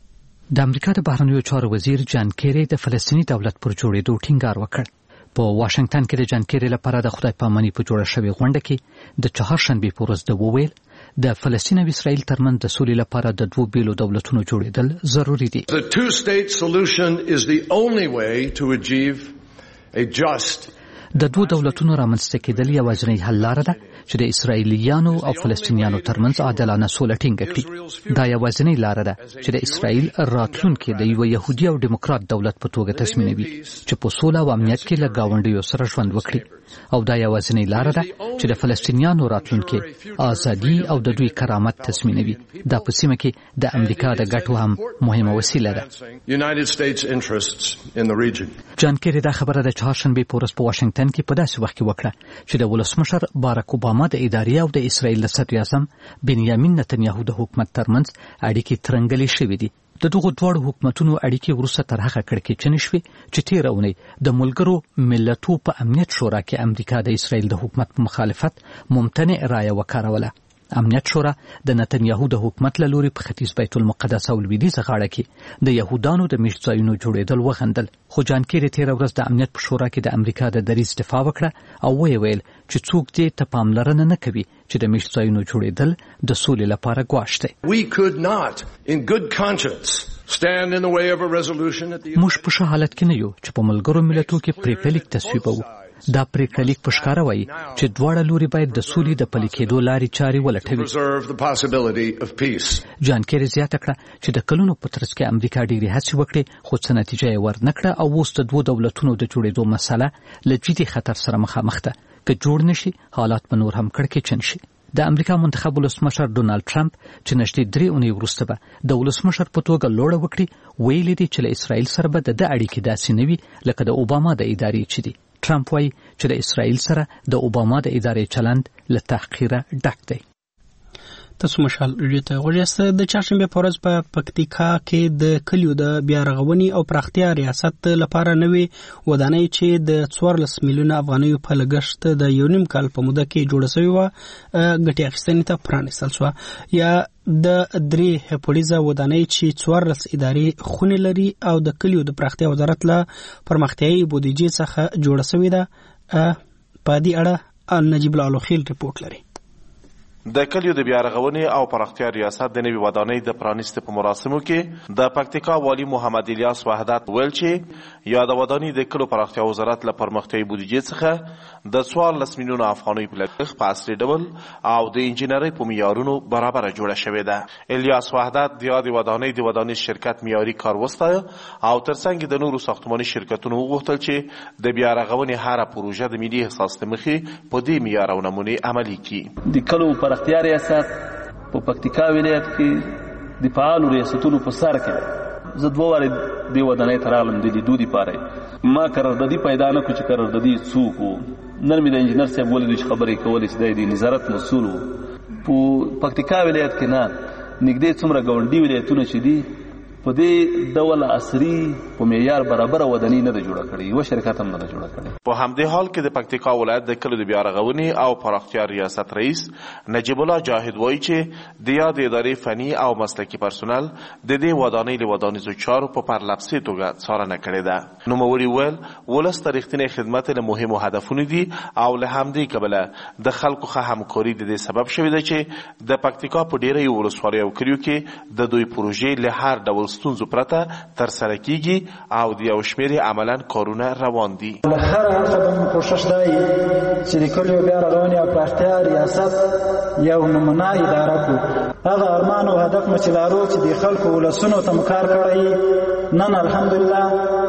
د امریکا د بهرنیو چارو وزیر جان کیری د فلسطینی دولت پر جوړېدو ټینګار وکړ. په واشنگټن کې د جان کیری لپاره د خدای پاماني په جوړه شوې غونډه کې د چهارشنبه په ورځ د وویل د فلسطین او اسرائیل ترمنځ د سولې لپاره د دوه بیلو دولتونو جوړېدل ضروری دي. The two-state solution is the only way to achieve a just د دوه دولتونو رامنځته کېدل یوازینی حل لاره ده چې د اسرائیلیانو او فلسطینیانو ترمنځ عادلانه سوله ټینګه کړي. دا یوازینی لاره ده چې د اسرائیل راتلونکي د یو يهودي او دیموکرات دولت په توګه تضمینوي چې په سوله او امنیت کې له ګاونډیو سره ژوند وکړي. او دا یوازینی لاره ده چې د فلسطینیانو راتلونکي ازادي او د دوی کرامت تضمینوي. دا په سیمه کې د امریکا د ګټو هم مهمه وسیله ده. جان کیری دا خبره د چهارشنبه په ورځ په واشنگټن کې په داسې وخت کې وکړه چې د ولسمشر بارک اوباما د ادارې او د اسرائیل د صدر اعظم بنیامین نتنیاهو د حکومت ترمنځ اړیکې ترنګلې شوې دي. د دغو دواړو حکومتونو اړیکې وروسته تر هغه کړکېچنې شوې چې تېره اونۍ د ملګرو ملتونو په امنیت شورا کې امریکا د اسرائیل د حکومت په مخالفت ممتنع رایه وکاروله. امنیت شورا د نتنیاهو د حکومت له لوري په ختیځ بیت المقدس او لویدیځه غاړه کې د یهودانو د میشت ځایونو جوړېدل وغندل، خو جان کیری تېره ورځ د امنیت په شورا کې د امریکا د دریځ دفاع وکړه او ویې ویل چې څوک دې ته پاملرنه نه کوي چې د میشت ځایونو جوړېدل د سولې لپاره ګواښ دی. We could not in good conscience stand in the way of a resolution at the موږ په ښه حالت کې نه یو چې په ملګرو ملتونو کې پریکړه لیک تصویبوو. دا پریکړه لیک په ښکاره وایي چې دواړه لوري باید د سولې د پلي کېدو لارې چارې ولټوي. جان کیری زیاته کړه چې د کلونو په ترڅ کې امریکا ډېرې هڅې وکړې خو څه نتیجه یې ورنکړه او اوس د دوو دولتونو د جوړېدو مسله له جدي خطر سره مخامخ ده. که جوړ نشي حالات به نور هم کړکېچن شي. د امریکا منتخب ولسمشر ډونالد ټرمپ چې نږدې درې اونۍ وروسته به د ولسمشر په توګه لوړه وکړي، ویلي دي چې له اسرائیل سره به د ده اړیکې داسې نه وي لکه د اوباما د ادارې چې دي. ټرمپ وایي چې د اسرائیل سره د اوباما د ادارې چلند له تحقیره ډک دی. تاسو مشال ریډیو ته غوړیاست. د چهارشنبه په ورځ په پکتیکا کې د کلیو د بیا رغونې او پراختیا ریاست لپاره نوې ودانۍ چې د څوارلس میلیونه افغانیو په لګښت د یو نیم کال په موده کې جوړه شوې وه ګټې اخیستنې ته پرانیستل شوه. یا د درې پولیزه ودانۍ چې څوارلس ادارې خونې لري او د کلیو د پراختیا وزارت له پرمختیایي بودیجې څخه جوړه شوې ده. په دې اړه نجیب الله الخیل رپورټ لري. د کلیو د بیا رغونې او پراختیا ریاست د نوي ودانۍ د پرانیستې په مراسمو کې د پکتیکا والی محمد الیاس وحدت ویل چې یا د ودانۍ د کلیو پراختیا وزارت له پرمختیایي بودیجې څخه د څوارلس میلیونه افغانۍ په لګښت په عصري ډول او د انجینرۍ په معیارونو برابره جوړه شوې ده. الیاس وحدت د یادې ودانۍ د ودانۍ شرکت معیاري کار وستایه او ترڅنګ د نورو ساختماني شرکتونو وغوښتل چې د بیا رغونې هره پروژه د ملي احساس له مخې په دې معیار او نمونې عملي کړي. د کلو پراختیا ریاست په پکتیکا ولایت کې د فعالو ریاستونو په سر کې زه دوه وارې دې ودانۍ ته راغلم د لیدو دپاره. ما قراردادي پیدا نه کړو چې قراردادي څوک و. نن مې د انجینر صاحب ولیدو چې خبرې کولې چې دی د نظارت مسؤل و. په پکتیکا ولایت کې نه نږدې څومره ګاونډي ولایتونه چې دي په دې ډول عصري په معیار برابره ودانۍ نه ده جوړه کړې، یوه شرکت هم نه ده جوړه کړې. په همدې حال کې د پکتیکا ولایت د کلیو د بیا رغونې او پراختیا ریاست رئیس نجیب الله جاهد وایي چې د یادې ادارې فني او مسلکي پرسونل د دې ودانۍ له ودانیزو چارو په پرلپسې توګه څارنه کړې ده. نوموړي ویل ولس ته رښتینی خدمت له مهمو هدفونو دي او له همدې کبله د خلکو ښه همکاري د دې سبب شوې ده چې د پکتیکا په ډېرو ولسوالیو او کلیو کې د دوی پروژې له هر ډول ستونزو پرته ترسره کیږي او د یو شمېر عملاً کارونه روان دي. له هر اړخه به کوشش دی چې د کلیو بیا رغونې او پراختیا ریاست یو نمونه اداره کړو. هغه ارمان او هدف مو چې لرو چې د خلکو ولسونو ته مو کار کړی. نن الحمدلله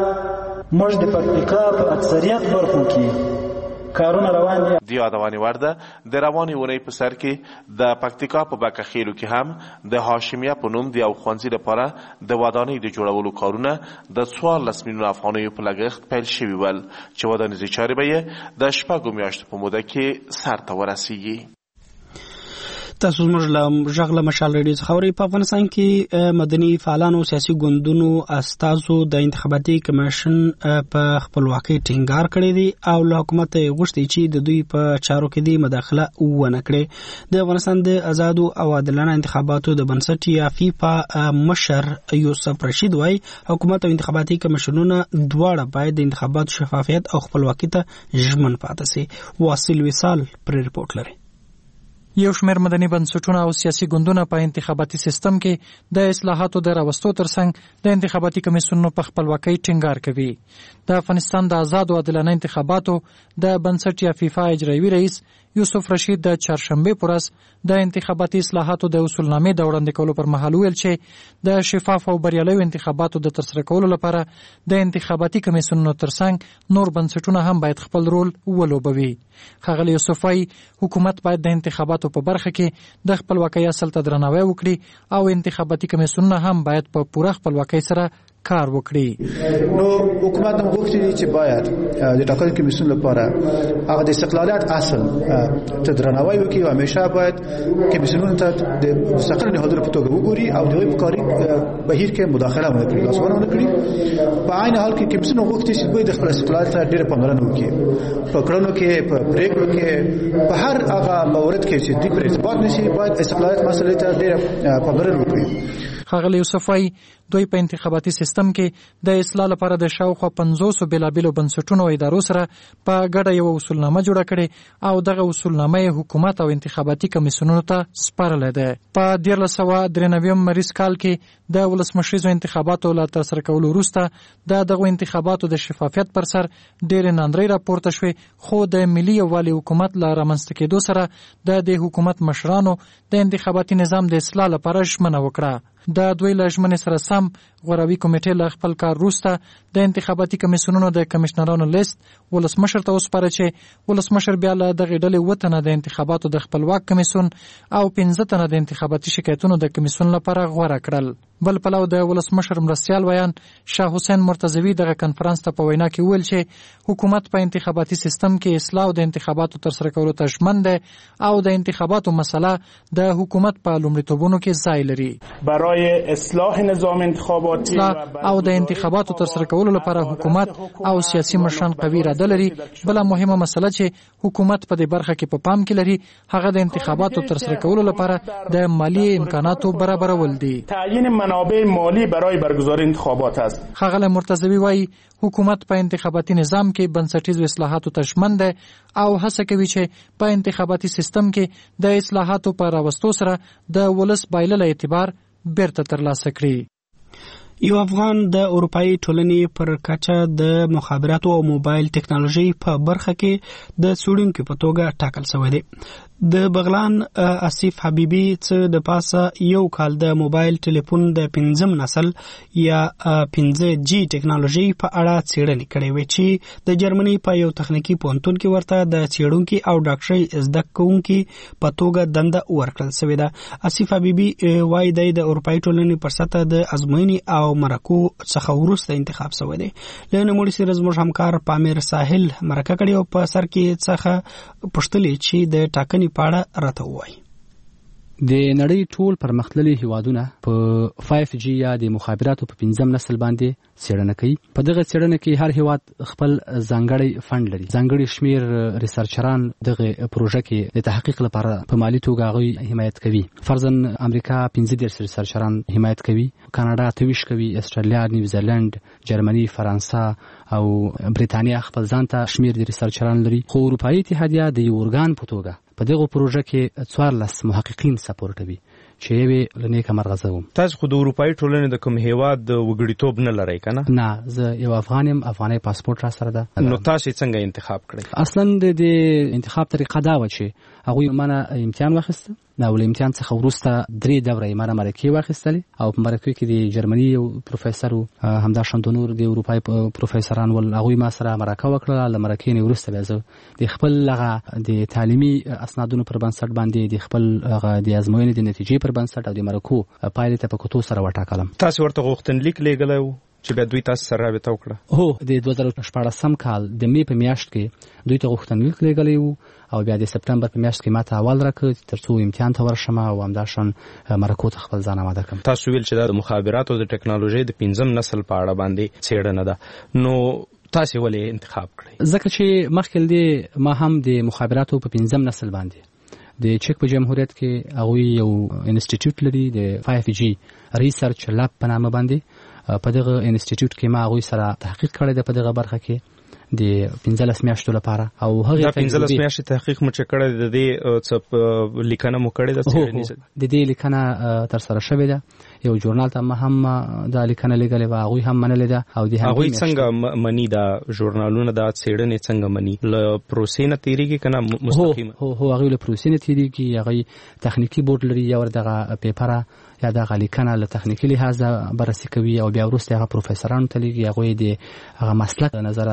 موږ د پکتیکا په اکثریت برخو کې کارونه روان دي. د یادونې وړ ده د روانې اونۍ په سر کې د پکتیکا په بکخیلو کې هم د هاشمیه په نوم د یو ښوونځي لپاره د ودانۍ د جوړولو کارونه د څوارلس میلیونه افغانیو په لګښت پیل شوي ول چې ودانیزې چارې به یې د شپږو میاشتو په موده کې سر ته ورسیږي. تاسو موږ له غږ له مشال ریډیو څخه اورئ. په افغانستان کې مدني فعالانو سیاسي ګوندونو استازو د انتخاباتي کمیشن په خپلواکۍ ټینګار کړی دی او له حکومت یې غوښتي چې د دوی په چارو کې د مداخله ونه کړي. د افغانستان د آزادو او عادلانه انتخاباتو د بنسټ یا فیفا مشر یوسف رشید وایي حکومت او انتخاباتي کمیشنونه دواړه باید د انتخاباتو شفافیت او خپلواکۍ ته ژمن پاتې سي. واصل وصال پر رپورټ لري. یو شمېر مدني بنسټونه او سیاسي ګوندونه په انتخاباتي سیستم کې د اصلاحاتو د راوستو ترڅنګ د انتخاباتي کمیسیونونو په خپلواکۍ ټینګار کوي. د افغانستان د آزاد او عادلانه انتخاباتو د بنسټ یا فیفا اجرایوي رئیس یوسف رشید د چهارشنبه پر ورځ د انتخاباتي اصلاحاتو د اصولنامې د وړاندې کولو پر مهال ویل چې د شفاف او بریالیو انتخاباتو د ترسره کولو لپاره د انتخاباتي کمیسیونونو ترڅنګ نور بنسټونه هم باید خپل رول ولوبوي. ښاغلی یوسف وایي حکومت باید د انتخاباتو په برخه کې د خپلواکۍ اصل ته درناوی وکړي او انتخاباتي کمیسیونونه هم باید په پوره خپلواکۍ سره کار وکړي. نو حکومت هم غوښتي چې باید د ټاکنو کمیسیون لپاره هغه د استقلالیت اصل ته درناوی وکړي او همیشه باید کمیسیونونو ته د مستقل نهادونو په توګه وګوري او د دوی په کاري بهیر کې مداخله ونه کړي، لاسوهنه ونه کړي. په عین حال کې کمیسیون غوښتي چې دوی د خپل استقلال ته ډېره پاملرنه وکړي، په کړنو کې، په پریکړو کې، په هر هغه مورد کې چې دوی پر ارتباط نشي باید استقلالیت مسلې ته ډېره پاملرنه وکړي. ښاغلی یوسف وايي دوی په انتخاباتي سیستم کې د اصلاح لپاره د شاوخوا پنځوسو بېلابېلو بنسټونو او ادارو سره په ګډه یوه اصولنامه جوړه کړې او دغه اصولنامه یې حکومت او انتخاباتي کمیسیونونو ته سپارلی ده. په دیارلس سوه درې نوي مریض کال کې د ولسمشریزو انتخاباتو له ترسره کولو وروسته د دغو انتخاباتو د شفافیت پر سر ډېرې ناندرۍ راپورته شوې، خو د ملي یووالي حکومت له رامنځته کېدو سره د دې حکومت مشرانو د انتخاباتي نظام د اصلاح لپاره ژمنه وکړه. د دوی له ژمنې سره سم غوراوي کمیټې له خپل کار وروسته د انتخاباتي کمیسیونونو د کمشنرانو لیست ولسمشر ته وسپاره چې ولسمشر بیا له دغې ډلې اووه تنه د انتخاباتو د خپلواک کمیسیون او پنځه تنه د انتخاباتي شکایتونو د کمیسیون لپاره غوره کړل. بل پلو د ولسمشر مرستیال ویان شاه حسین مرتضوي دغه کنفرانس ته په وینا کې وویل چې حکومت په انتخاباتي سیستم کې اصلاح او د انتخاباتو ترسره کولو ته ژمن دی او د انتخاباتو مسله د حکومت په لومړیتوبونو کې ځای لري. برای اصلاح نظام انتخاباتی او د انتخاباتو ترسره کولو لپاره حکومت او سیاسي مشران قوي اراده لري. بل مهمه مسله چې حکومت په دې برخه کې په پا پام کې لري هغه د انتخاباتو ترسره کولو لپاره د مالی امکاناتو برابرول دي. تعیین منابع مالی برای برگزاری انتخابات است. ښاغلی مرتضوي وايي حکومت په انتخاباتي نظام کې بنسټیزو اصلاحاتو ته ژمن دی او هڅه کوي چې په انتخاباتي سیستم کې د اصلاحاتو په راوستو سره د ولس بایللی اعتبار بیرته ترلاسه کړي. یو افغان د اروپאי ټولنې پر کچه د مخابراتو او موبایل ټکنالوژي په برخه کې د څېړونکي په توګه ټاکل شوی دی. د بغلان اسیف حبیبي څه د پاسه یو کال د موبایل ټلیفون د پنځم نسل یا پنځه جی ټکنالوژي په اړه څېړنې کړې وې چې د جرمني په یو تخنیکی پوهنتون کې ورته د څېړونکي او ډاکټرۍ زده کوونکي په توګه دنده ورکړل شوې ده. اسیف حبیبي وايي د اروپאי ټولنې پر سطح د ازموینې او مرکو څخه وروسته انتخاب شوی دی. له نوموړي سره زموږ همکار پامیر ساحل مرکه کړې او په سر کې څخه پوښتلې چې د ټاکنې په اړه راته ووایي. د نړۍ ټول پرمختللي هیوادونه په فایف جی یا د مخابراتو په پنځم نسل باندې څېړنه کوي. په دغه څېړنه کې هر هیواد خپل ځانګړی فند لري. ځانګړي شمیر ریسرچران دغه پروژه کې د تحقیق لپاره په مالی توګه هغوی حمایت کوي. فرضاً امریکا پنځه دېرش ریسرچران حمایت کوي، کاناډا اته ویشت کوي، استرالیا، نیوزیلند، جرمني، فرانسه او برېټانیا خپل ځان ته شمیر د ریسرچران لري. خو اروپایي اتحادیه د یو ارګان په توګه په دغه پروژه کې څوارلس محققین سپورټوي چې یې لنیکه مرغزه وم. تاسو خو د اروپאי ټولنې د کوم هیواد د وګړیتوب نه لرئ کنه؟ نه، زه یو افغان یم، افغاني پاسپورت را سره ده. نو تاسو څنګه انتخاب کړئ؟ اصلا د انتخاب طریقه دا و چې هغوی مانه امتحان واخیسته، دا ول امتحان څخه وروسته درې دورې مانه مرکې واخیستلې او په مرکې کې د جرمني یو پروفیسور همدا شان د نور د اروپאי پروفیسوران ول هغوی ما سره مرکه وکړه. له مرکې نه وروسته بیا زه د خپل هغه د تعلیمي اسنادونو پر بنسټ باندې د خپل هغه د ازموینې د نتیجې پر بنسټ او د مرکو پایلې ته په کتو سره وټاکلم. تاسو ورته غوښتنلیک لیږلی و چې بیا دوی تاسو سره رابطه وکړه؟ هو، د دوه زره شپاړسم کال د مې په میاشت کې دوی ته غوښتنلیک لیږلی و او بیا د سپتمبر په میاشت کې ما ته اول راکړ تر څو امتحان ته ورشم او همدا شان مرکو ته خپل ځان آماده کړم. تاسو ویل چې د مخابراتو د ټکنالوژي د پنځم نسل په اړه باندې څېړنه ده، نو تاسو ولې انتخاب کړی؟ ځکه چې مخکې دې ما هم د مخابراتو په پنځم نسل باندې د چک په جمهوریت کې هغوی یو انسټیټیوټ لري د فایف جی ریسرچ لاب په نامه باندې. په دغه انسټیټیوټ کې ما هغوی سره تحقیق کړی دی په دغه برخه کې د پنځلس میاشتو لپاره او هغه د پنځلس میاشتې تحقیق مو چې کړی د دې څه لیکنه مو کړې ده؟ د دې لیکنه تر سره شوې ده، یو ژورنال ته ما هم دا لیکنه لیکلې وه، هغوی هم منلې ده. او د هغوی څنګه مني دا ژورنالونه دا څېړنې څنګه مني؟ له پروسې نه تېرېږي که نه مستقیمه؟ هو هو هغوی له پروسې نه تېرېږي. هغوی تخنیکي بورډ لري یا دغه پیپره یا دغه لیکنه له تخنیکي لحاظه بررسي کوي او بیا وروسته هغه پروفیسورانو ته لیږي. هغوی د هغه مسلک نظره یو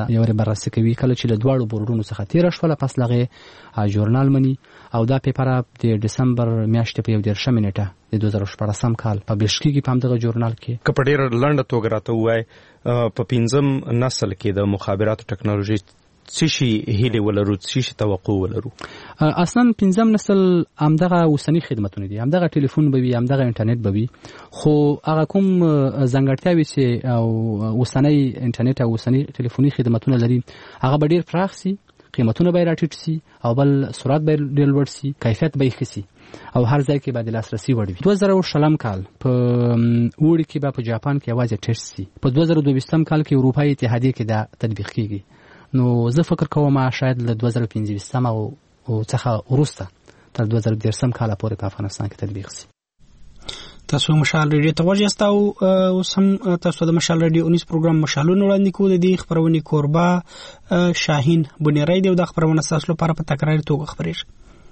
بررسي کوي کله چې له دواړو بورډونو څخه تیر شول پس لغه ژورنال منی او دا پیپر د دسمبر میاشتې په یو دیرشمه نیټه د دوه زره شپږم کال پبلش کیږي په همدغه ژورنال کې. کپډیر لنډه توګه راته وای په پنځم نسل کې د مخابراتو ټکنالوژي څه شي هیله ولرو څه شي توقع ولرو؟ اصلا پنځم نسل همدغه اوسنی خدماتونه دي، همدغه ټلیفون به وي، همدغه انټرنیټ به وي، خو هغه کوم ځانګړتیاوي چې او اوسنی انټرنیټ او اوسنی ټلیفوني خدماتونه لري هغه به ډیر پراخ سي، قیمتونه به راټیټ سي او بل سرعت به ډیر لوړ سي، کیفیت به ښه سي او هر ځای کې به د لاسرسي وړ وي. دوه زره شلم کال په وړ کې به په جاپان کې आवाज ټیسټ سي، په دوه زره دوه کال کې اروپאי اتحادیه کې دا تطبیق کیږي. نو زه فکر کوم شاید له دوه زره پنځه او څخه وروسته تر دوه زره دېرش کال پورې په افغانستان کې تطبیق سي. تاسو مشال ریډیو ته ورجسته او سم تاسو د مشال ریډیو اونیس پروګرام مشالونه وړاندې کوو. د دې خبرونې کوربه شاهین بنيري دی او د خبرونه تاسو لپاره په تکراري توګه خبرېږي.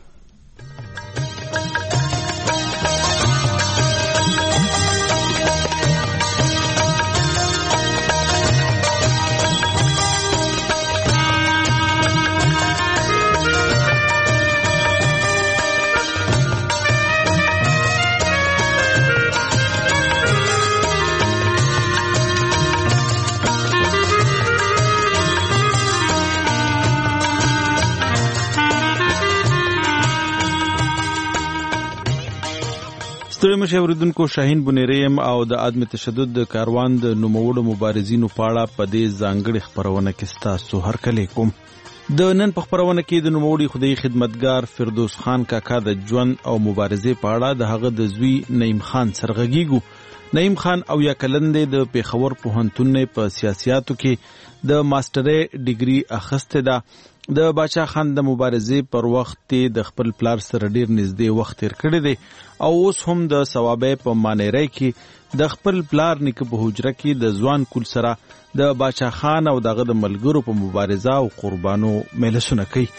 ستړي مشاوردونکو شاهین بنيریم او د عدم تشدد د کاروان د نوموړو مبارزینو په اړه په دې ځانګړي خبرونه کې تاسو هرکلی کوم. د نن په خبرونه کې د نوموړي خدای خدمتګار فردوس خان کاکا د ژوند او مبارزې په اړه د هغه د زوی نعیم خان سرغږیږو. نعیم خان او یا کلندې د پیښور پوهنتون په سیاسياتو کې د ماسترۍ ډیګري اخیسته ده. د باچا خان د مبارزې پر وخت د خپل پلار سره ډیر نږدې وخت تیر کړی دی او اوس هم د ثوابې په مانیرای کې د خپل پلار نیکه په حجره کې د ځوان کول سره د باچا خان او دغه د ملګرو په مبارزه او قربانو ملسونه کوي.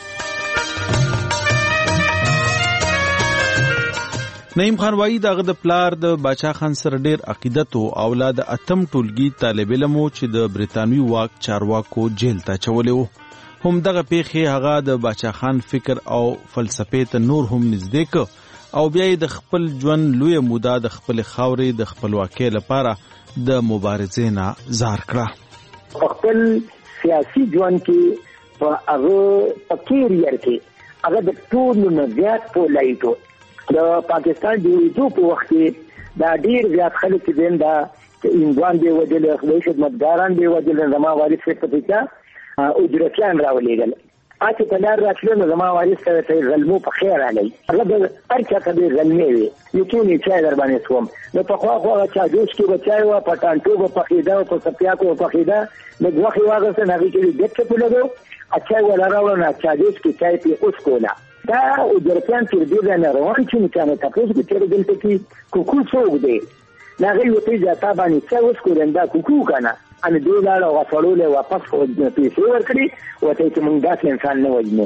نعیم خان وایي دغه د پلار د باچا خان سره ډیر عقیدت او اولاد اتم ټولګي طالب علم چې د بریتانوي واک چارواکو جیل ته چولې وو. هم دغه پیښې هغه د باچا خان فکر او فلسفې ته نور هم نږدې ک او بیا د خپل ژوند لوی موده د خپل خاورې د خپلواکۍ لپاره د مبارزې نه زار کړه. خپل سیاسي ژوند کې په هغه کیریئر کې هغه د ټولو نه زیات په لایټو د پاکستان د یو په وخت کې دا ډیر زیات خلک دین دا انګوان دی وجل خپل خدمتګاران دی وجل زما وارث څخه پېچا اجرتيان راولېګل اته تلار راتلنه زما وارث سره غلمو په خیر علي هغه د ارچا کبي غلمي وي یتونی چای در باندې سوم نو په خوا خوا چا جوش کې بچای و پټانټو په خیدا او په سپیا کو په خیدا د غوخي واغه سره هغه کې دټ په لګو اچھا ولا راوړل چا جوش کې چای په اوس کولا دا اجرتيان تر دې نه روان چې مکانه تاسو کې تر دلته کې کوکو څوک دی هغه یو ته ځا باندې څه اوس کولندا کوکو کنه ان دې لاړه غفړولې واپس خو پیسې ورکړي وته چې موږ داسې انسان نه وځنو.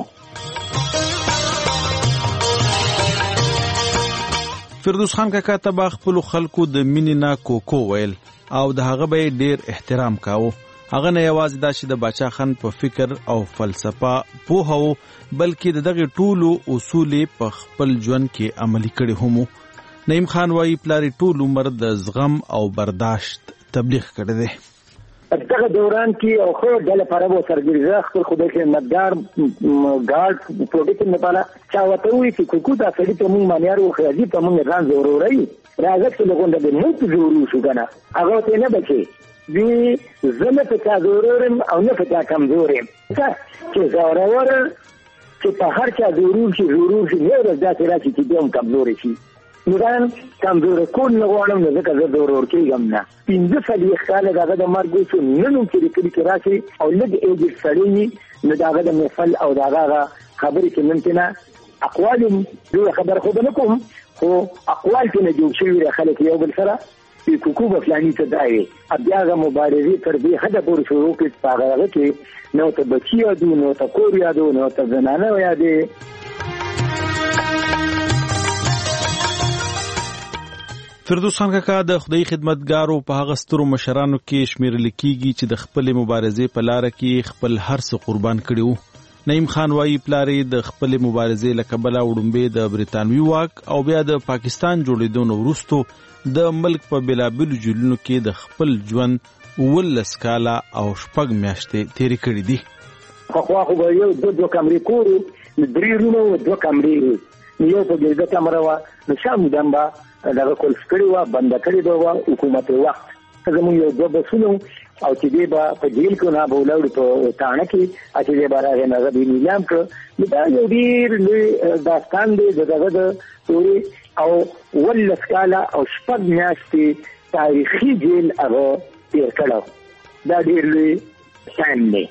فردوس خان کاکا ته خپل خلکو د مینینا کوکو ویل او د هغه به ډیر احترام کاوه. هغه نه یوازې دا چې د باچا خان په فکر او فلسفه پوهه وو بلکې دغه ټولو اصول په خپل ژوند کې عملي کړي هم. نعیم خان وايي پلاری ټول عمر د زغم او برداشت تبلیغ کړی دی. دغه دوران کې او خو د لپاره وو سرګریزه خپل خدای خدمتګار ګارد پروټیکشن لپاره چا وته وی چې کوکو دا سړي ته مونږ باندې ورو خېږي ته مونږ ځان ضروري راځي چې لګون د نو ضروري شو کنه هغه ته نه بچي وی زمه په تا ضرورم او نه په تا کمزورم چې ضرور چې په هر چا ضرور شي ضرور شي نه راځي راځي چې دوم کمزوري شي نوران کمزور کول نه غواړم نه ځکه زه ضرور کېږم نه پنځه سړي ښکاله دغه د مرګ شو نن چې کلی کې راشي او لږ ایج سړي نو دغه د مثال او دغه خبرې کې ممکنه اقوال دوی خبر خو نه کوم خو اقوال کې نه جوړ شوی خلک یو بل سره په کوکو فلاني ته دایي بیا مبارزې تر دې حد پورې شروع کړي هغه کې نو ته بچي یادو نو ته کور یادو نو ته زنانه یادې. فردوس خان کاکا د خدای خدمتګارو په هغه سترو مشرانو کې شمیرل کیږي چې د خپل مبارزې په لار کې خپل هر څه قربان کړي. نعیم خان وايي پلارې د خپل مبارزې له کبله وړومبې د بریتانوي واک او بیا د پاکستان جوړېدو نه وروسته د ملک په بېلابېلو جیلونو کې د خپل ژوند اوولس کاله او شپږ میاشتې تېرې کړي دي. پخوا خو به یو دوه دوه کمرې کور و، درې رومه و، دوه کمرې وې، یو په ګرده کمره وه، نو شا مودم به دغه کلف کړې وه، بنده کړې به وه حکومت وخت. زمونږ یو دوه بسونه او چې دی به په جیل کې نه به ولاړو په تاڼه کې، چې دی به راغی نو هغه به یې نیلام کړه. دا یو ډېر لوی داستان دی د دغه د پورې، او اوولس کاله او شپږ میاشتې تاریخي جیل هغه تېر کړی. دا ډېر لوی ټایم دی.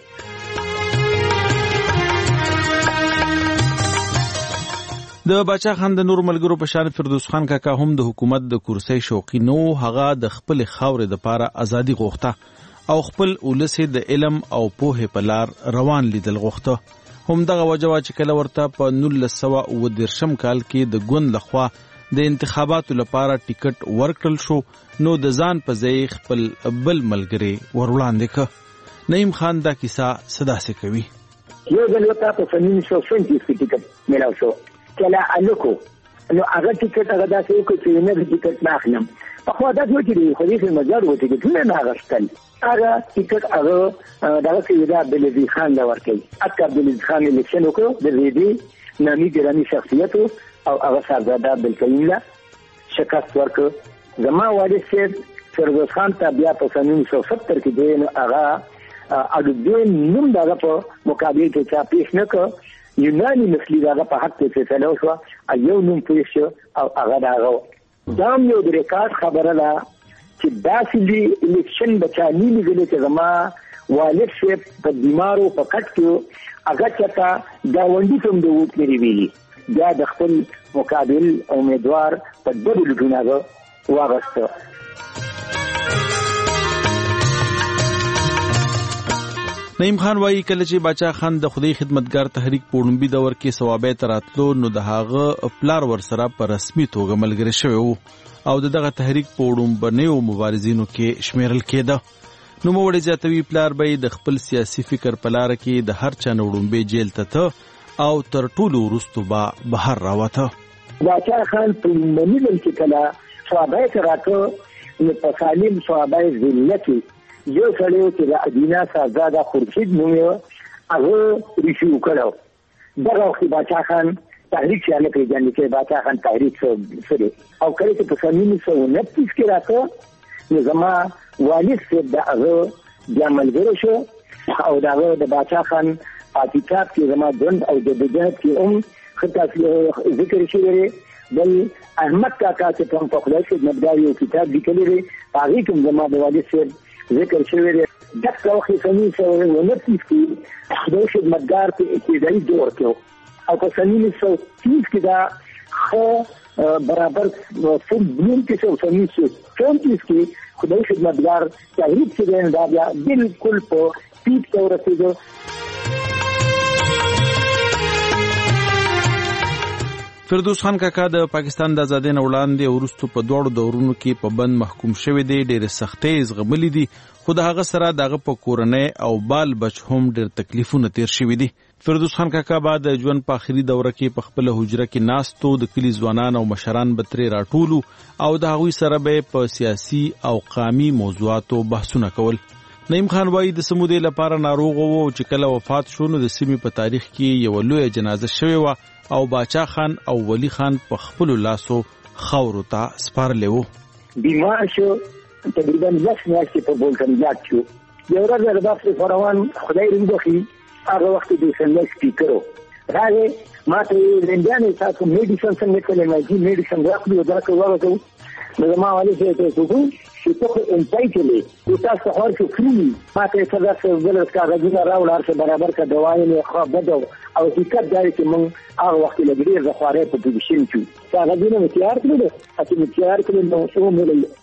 د باچا خان د نور ملګرو په شان فردوس خان کاکا هم د حکومت د کرسۍ شوقي نو، هغه د خپل خاورې د پاره ازادي غوښته او خپل ولس د علم او پوهې په لار روان لیدل غوښته. هم دغه وجه چې کله ورته په نولس سوه اووه دېرشم کال کې د ګوند لخوا د انتخاباتو لپاره ټیکټ ورکړل شو، نو د ځان په ځای خپل بل ملګری ور وړاندې کړ. نعیم خان دا کیسه څه کوي. یو ځل ورته په سنین سو سنټیس کې ټیکټ میلاو شو، کله الکو نو هغه ټیکټ هغه داسې وکړ چې نه د ټیکټ نه اخلم. پخوا داسې و چې د خدای خدمتګار و ټیکټونه نه اخیستل، هغه ټیکټ هغه دغسې دا عبدالعزیز خان له ورکوي. اکه عبدالعزیز خان الیکشن وکړو، د زیدي نامي ګرامي شخصیت و، او هغه صاحبزاده عبدالکریم له شکست ورکړ. زما والد صاحب فردوس خان ته بیا په سن انیس سو ستر کې دی نو هغه اډوبین نوم د هغه په مقابل کې چا پیش نه کړ. یوناني نسلي دغه په حق کې فیصله وشوه، یو نوم پیش شو او هغه د هغه دا هم یو د ریکارډ خبره ده چې داسې لوی الیکشن به چا نه لیدلی چې زما والد صاحب په بیمارو په کټ کې هغه چاته ګاونډي ته هم د ووټ لرې ویلي، بیا د خپل مقابل امیدوار په ډېرو لوټونه هغه واغسته. نعیم خان وايي کله چې باچا خان د خدای خدمتګار تحریک په لومبي دور کې ثوابه تراتلو، نو د هغه پلار ورسره په رسمي توګه ملګری شوی وو او دغه تحریک په لومبنیو مبارزینو کې شمیرل کېده. نو موړي زیاتوي پلار به د خپل سیاسي فکر په لار کې د هر چا لومبي جیل ته او تر ټولو وروسته به بهر راوته. باچا خان په لومبني دل کې کله ثوابه تراتلو نو په سالم ثوابه ذلت یو سړی چې د ادینا صاحبزاده خورشید نوم یې هغه ریشو کړو. دغه وخت باچا خان تحریک چې نه پیژني چې باچا خان تحریک څه دی، او کله چې په سن انیس سو انتیس کې راته نو زما والد صاحب د هغه بیا ملګری شو او د هغه د باچا خان په کتاب کې زما ژوند او جدوجہد کې هم ښه ذکر شوی دی. بل احمد کاکا چې کوم په خدای خدمتګار یو کتاب لیکلی دی، هغې کې هم زما د والد صاحب ذکر شوی دی. دغه وخت سن انیس سو انتیس کې خدای خدمتګار په ابتدایي دور کې او په سن انیس سو تیس کې دا ښه برابر فل بلوم کې سو سن انیس سو چونتیس کې خدای خدمتګار تحریک چې دی دا بیا بالکل په پیک ته ورسېدو. فردوس خان کاکا د پاکستان د آزادۍ نه وړاندې وروسته په دواړو دورونو کې په بند محکوم شوی دی. ډېرې سختۍ زغملي دي، خو د هغه سره دغه په کورنۍ او بال بچ هم ډېر تکلیفونه تیر شوي دي. فردوس خان کاکا بعد د ژوند په آخري دوره کې په خپله حجره کې ناستو، د کلي ځوانان او مشران به ترې راټولو او د هغوی سره به په سیاسي او قامي موضوعاتو بحثونه کول. نعیم خان وايي د سمودې لپاره ناروغ وو چې کله وفات شو نو د سیمې په تاریخ کې یو لویه جنازه شوې وه او باچا خان او ولی خان په خپلو لاسو خاورو ته سپارلی وو. بیمار شو، تقریبا لس میاشتې په بولکنجات شو. یو ورځ د بخت فروان خدای روبخي هغه وخت د سنډ سپیکر راغی، ما ته یې رنجانې تاسو میډیسن څنګه کولی، ما چې میډیسن راکړي او دا کوي وغځو نو زما والد صاحب ته وګورو چې ته خو انټایټلې او تاسو هر څه کړي، ما ته څه داسې بل کاغذونه راوړل، هر څه برابر کړه، دوايي مې خو بده او حقیقت دا چې موږ هغه وخت له ډېر زخوارې په پوزیشن کې کاغذونه مې تیار کړل، چې مې تیار کړل نو څو مې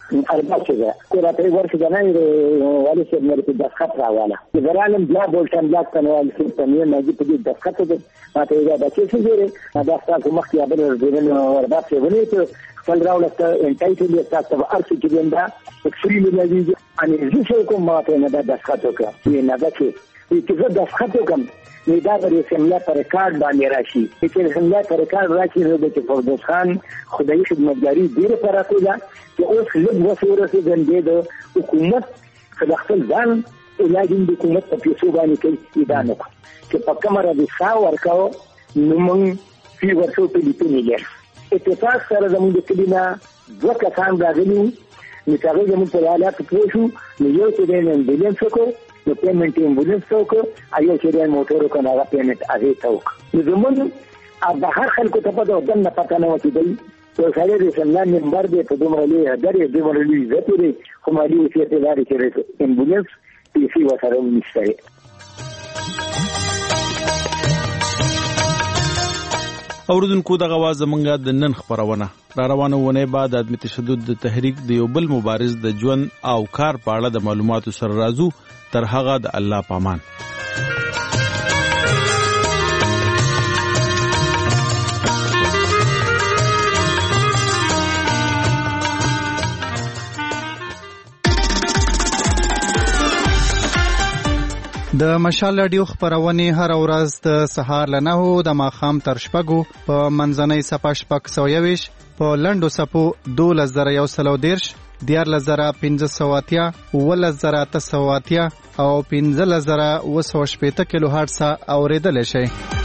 اربع څه کو راته ورشه نه والي چې مې په دقت راواله چې ورانم بیا بولټن بیا کنوال چې په مې نه دي په دقت ته ماته دا د څه څه دی دا تاسو مخکې ابل ورځې وردا څه ونی ته خپل راولته انټایټلی تاسو ارڅ چې وندا اکثری ملي ان زه کوم ماته نه دا دقت وکړه چې نه دا چې چې زه دقت وکم نو دا پر سیملا پر ریکارډ باندې راشي چې سیملا پر ریکارډ راشي نو د فردوس خان خدای خدمتګاری ډیره پراته ده چې اوس لږ وسوره چې د حکومت خپل ځان علاج د حکومت په پیسو باندې کوي دا نه چې په کمره د ښا ورکاو نو موږ فی ورسو په لیکنه لري اتفاق سره زموږ د کلینا دوه کسان راغلي نو هغه زموږ په حالات کې شو نو یو چې د امبولانس کو نو پیمنٹ امبولانس څوک ایو چې د موټرو کنه هغه پیمنٹ اږي څوک نو زموږ د هر خلکو ته په دغه نه پته نه وتی دی یو سړی د سملان نمبر دی په دومره لوی درې دومره لوی ځته دی خو مالي وسیله لري چې امبولانس پیسې وسره ونیسي. اوردونکو دغه واز زمونږه د نن خبرونه را روانه ونه بعد عدم تشدد د تحریک د یو بل مبارز د ژوند او کار په اړه د معلوماتو سره راځو تر هغه د الله پامان. د مشال رادیو خبرونه هر ورځ د سهار له نهو د ماښام تر شپږو په منځنۍ صفه شپږ سوه یوویشت په لنډو صفو دولس زره یو سل او دېرش دیارلس زره پنځه سوه اتیا اوولس زره اته سوه اتیا او پنځلس زره اوه سوه شپېته کیلو هرټز اورېدلی شئ.